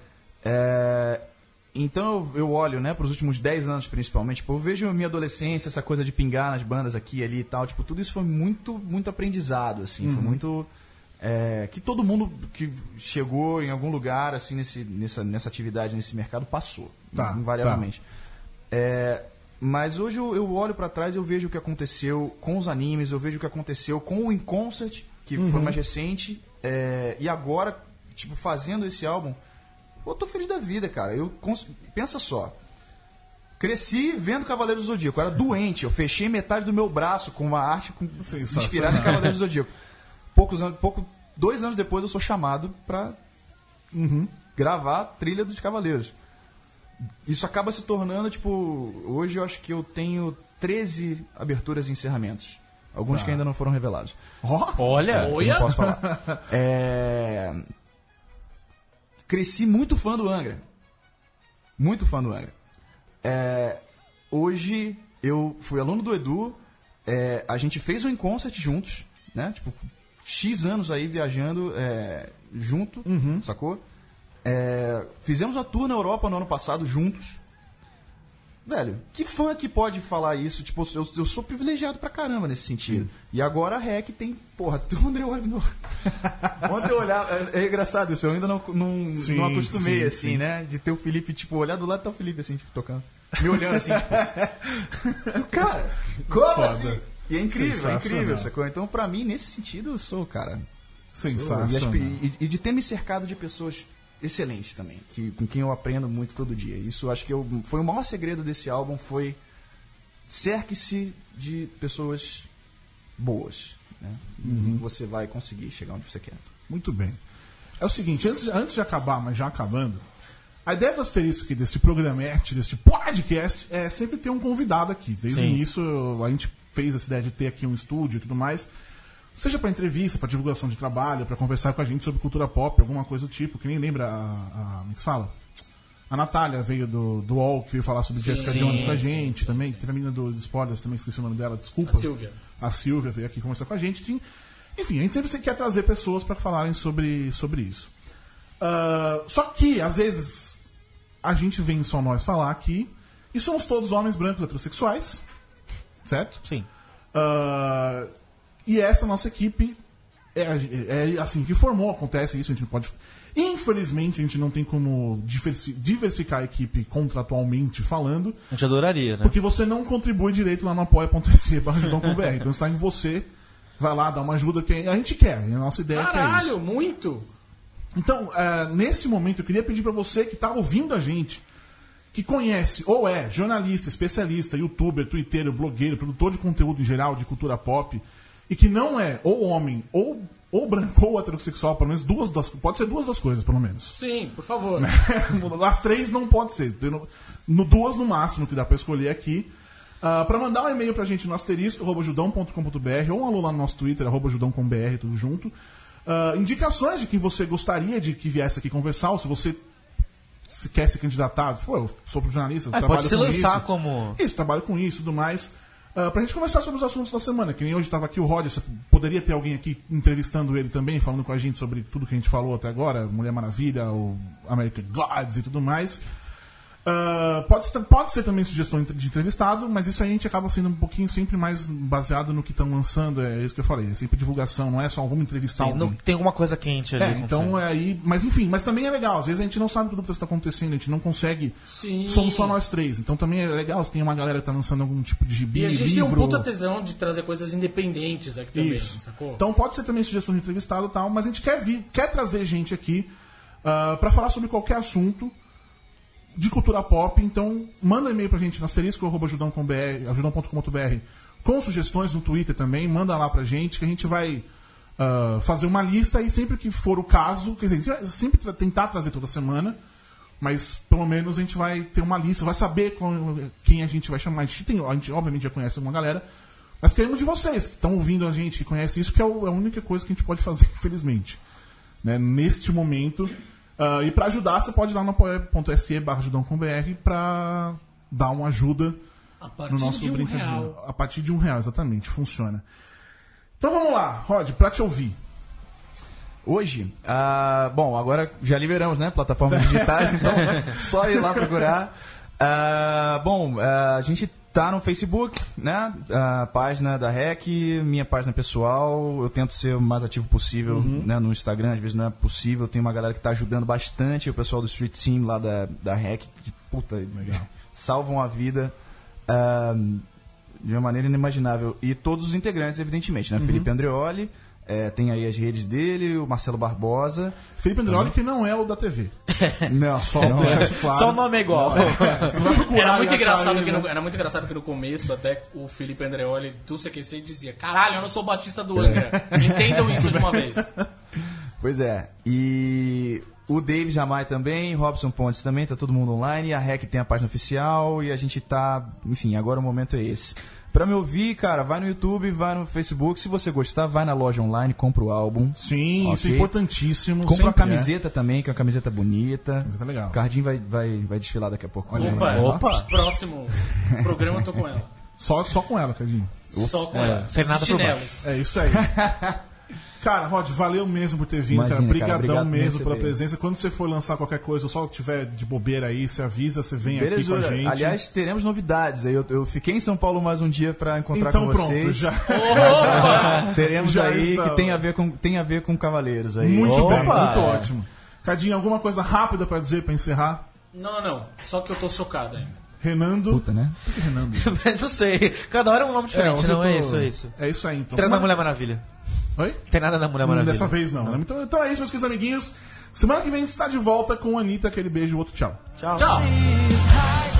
Então eu olho, né, para os últimos 10 anos principalmente, tipo, eu vejo a minha adolescência, essa coisa de pingar nas bandas aqui e ali e tal, tipo, tudo isso foi muito, muito aprendizado, assim, foi muito... que todo mundo que chegou em algum lugar assim nessa atividade, nesse mercado, passou, invariavelmente. Mas hoje eu olho pra trás e eu vejo o que aconteceu com os animes, eu vejo o que aconteceu com o In Concert, que foi mais recente, e agora, tipo, fazendo esse álbum, eu tô feliz da vida, cara. Pensa só, cresci vendo Cavaleiros do Zodíaco, eu era doente, eu fechei metade do meu braço com uma arte inspirada em Cavaleiros do Zodíaco. 2 anos depois eu sou chamado pra gravar a trilha dos Cavaleiros. Isso acaba se tornando, tipo, hoje eu acho que eu tenho 13 aberturas e encerramentos. Alguns que ainda não foram revelados. Olha! Não posso falar. Cresci muito fã do Angra. Muito fã do Angra. Hoje eu fui aluno do Edu, a gente fez um In Concert juntos, né? Tipo, X anos aí viajando junto, sacou? Fizemos uma tour na Europa no ano passado juntos. Velho, que fã que pode falar isso? Tipo, eu sou privilegiado pra caramba nesse sentido. E agora a REC tem... Porra, tem o André Olho no... Ontem eu olhava... É engraçado isso, eu ainda não acostumei, assim, né? De ter o Felipe, tipo, olhar do lado tá o Felipe, assim, tipo, tocando. Me olhando assim, tipo... Cara, como assim? E é incrível, sacou? Então, pra mim, nesse sentido, eu sou, cara... Sensacional. E de ter me cercado de pessoas excelentes também, com quem eu aprendo muito todo dia. Isso acho que foi o maior segredo desse álbum, foi cerque-se de pessoas boas, né? E você vai conseguir chegar onde você quer. Muito bem. É o seguinte, antes de acabar, mas já acabando, a ideia do Asterisco aqui, desse programete, desse podcast, é sempre ter um convidado aqui. Desde o início, a gente fez essa ideia de ter aqui um estúdio e tudo mais, seja para entrevista, para divulgação de trabalho, para conversar com a gente sobre cultura pop, alguma coisa do tipo, que nem lembra como é que se fala? A Natália veio do UOL, que veio falar sobre Jessica Jones com a gente também. Teve a menina dos spoilers também, esqueci o nome dela, desculpa. A Silvia veio aqui conversar com a gente. Enfim, a gente sempre quer trazer pessoas para falarem sobre isso. Só que, às vezes, a gente vem só nós falar aqui, e somos todos homens brancos heterossexuais, certo? Sim. E essa nossa equipe é assim que formou, acontece isso, a gente não pode... Infelizmente, a gente não tem como diversificar a equipe contratualmente falando. A gente adoraria, né? Porque você não contribui direito lá no apoia.se/judão.br. Então está em você, vai lá, dá uma ajuda, que a gente quer. A nossa ideia é isso. Caralho, muito! Então, nesse momento, eu queria pedir para você que está ouvindo a gente, que conhece, ou é jornalista, especialista, youtuber, twitteiro, blogueiro, produtor de conteúdo em geral, de cultura pop, e que não é ou homem, ou branco, ou heterossexual, pelo menos pode ser 2 das coisas, pelo menos. Sim, por favor. As 3 não pode ser. 2 no máximo que dá para escolher aqui. Para mandar um e-mail pra gente no asterisco@judão.com.br ou um alô lá no nosso Twitter, @judão.com.br, tudo junto. Indicações de quem você gostaria de que viesse aqui conversar, ou se você quer se candidatar, eu sou jornalista, trabalho pode se com lançar isso. como... Isso, trabalho com isso e tudo mais. Pra gente conversar sobre os assuntos da semana, que nem hoje estava aqui o Roger, poderia ter alguém aqui entrevistando ele também, falando com a gente sobre tudo que a gente falou até agora, Mulher Maravilha, o American Gods e tudo mais. Pode ser também sugestão de entrevistado, mas isso aí a gente acaba sendo um pouquinho sempre mais baseado no que estão lançando, é isso que eu falei, é sempre divulgação, não é só vamos entrevistar alguém. Não, tem alguma coisa quente ali. Então é aí, mas enfim, mas também é legal, às vezes a gente não sabe tudo o que está acontecendo, a gente não consegue, somos só nós três, então também é legal se tem uma galera que tá lançando algum tipo de gibi, e a gente livro. tem um puta tesão de trazer coisas independentes aqui também, sacou? Então pode ser também sugestão de entrevistado e tal, mas a gente quer trazer gente aqui pra falar sobre qualquer assunto de cultura pop, então manda um e-mail pra gente no asterisco@ajudão.com.br com sugestões no Twitter também, manda lá pra gente que a gente vai fazer uma lista e sempre que for o caso, quer dizer, a gente vai sempre tentar trazer toda semana, mas pelo menos a gente vai ter uma lista, vai saber quem a gente vai chamar. A gente obviamente já conhece uma galera, mas queremos de vocês que estão ouvindo a gente, que conhecem isso, que é a única coisa que a gente pode fazer, infelizmente, né, neste momento. E para ajudar, você pode ir lá no apoia.se/ajudão.com.br para dar uma ajuda no nosso brincadeira. A partir de R$1, exatamente, funciona. Então vamos lá, Rod, para te ouvir. Hoje, bom, agora já liberamos, né, plataformas digitais, então só ir lá procurar. A gente tá no Facebook, né, a página da REC, minha página pessoal, eu tento ser o mais ativo possível, né, no Instagram, às vezes não é possível, tem uma galera que tá ajudando bastante, o pessoal do Street Team lá da REC, que, puta, legal, salvam a vida de uma maneira inimaginável. E todos os integrantes, evidentemente, né, Felipe Andreoli, tem aí as redes dele, o Marcelo Barbosa. Felipe Andreoli, que não é o da TV. Não, só o nome é igual. Você vai procurar. Era muito engraçado que no começo, até o Felipe Andreoli do CQC dizia: caralho, eu não sou baixista do Angra. Entendam isso de uma vez. Pois é. E o Dave Jamai também, Robson Pontes também, tá todo mundo online. A REC tem a página oficial e a gente tá. Enfim, agora o momento é esse. Pra me ouvir, cara, vai no YouTube, vai no Facebook. Se você gostar, vai na loja online, compra o álbum. Sim, okay. Isso é importantíssimo. Compra uma camiseta também, que é uma camiseta bonita. Tá legal. O Cardinho vai desfilar daqui a pouco. Opa! Próximo programa eu tô com ela. Só com ela, Cardinho. Só com ela. Sem nada por baixo. É isso aí. Cara, Rod, valeu mesmo por ter vindo, cara. Obrigadão mesmo pela presença. Quando você for lançar qualquer coisa, ou só tiver de bobeira aí, você avisa, você vem aqui com a gente. Aliás, teremos novidades. Eu fiquei em São Paulo mais um dia pra encontrar com vocês. Então pronto, teremos já aí que tem a ver com Cavaleiros aí. Muito bem, muito ótimo. Cadinho, alguma coisa rápida pra dizer, pra encerrar? Não. Só que eu tô chocado ainda. Renando. Puta, né? Por que Renando? Não sei. Cada hora é um nome diferente, não é isso? É isso aí, então. Tem nada da Mulher Maravilha. Oi? Tem nada da Mulher Maravilha. Dessa vez não. Então é isso, meus queridos amiguinhos. Semana que vem a gente está de volta com a Anitta. Aquele beijo, outro tchau. Tchau. Tchau.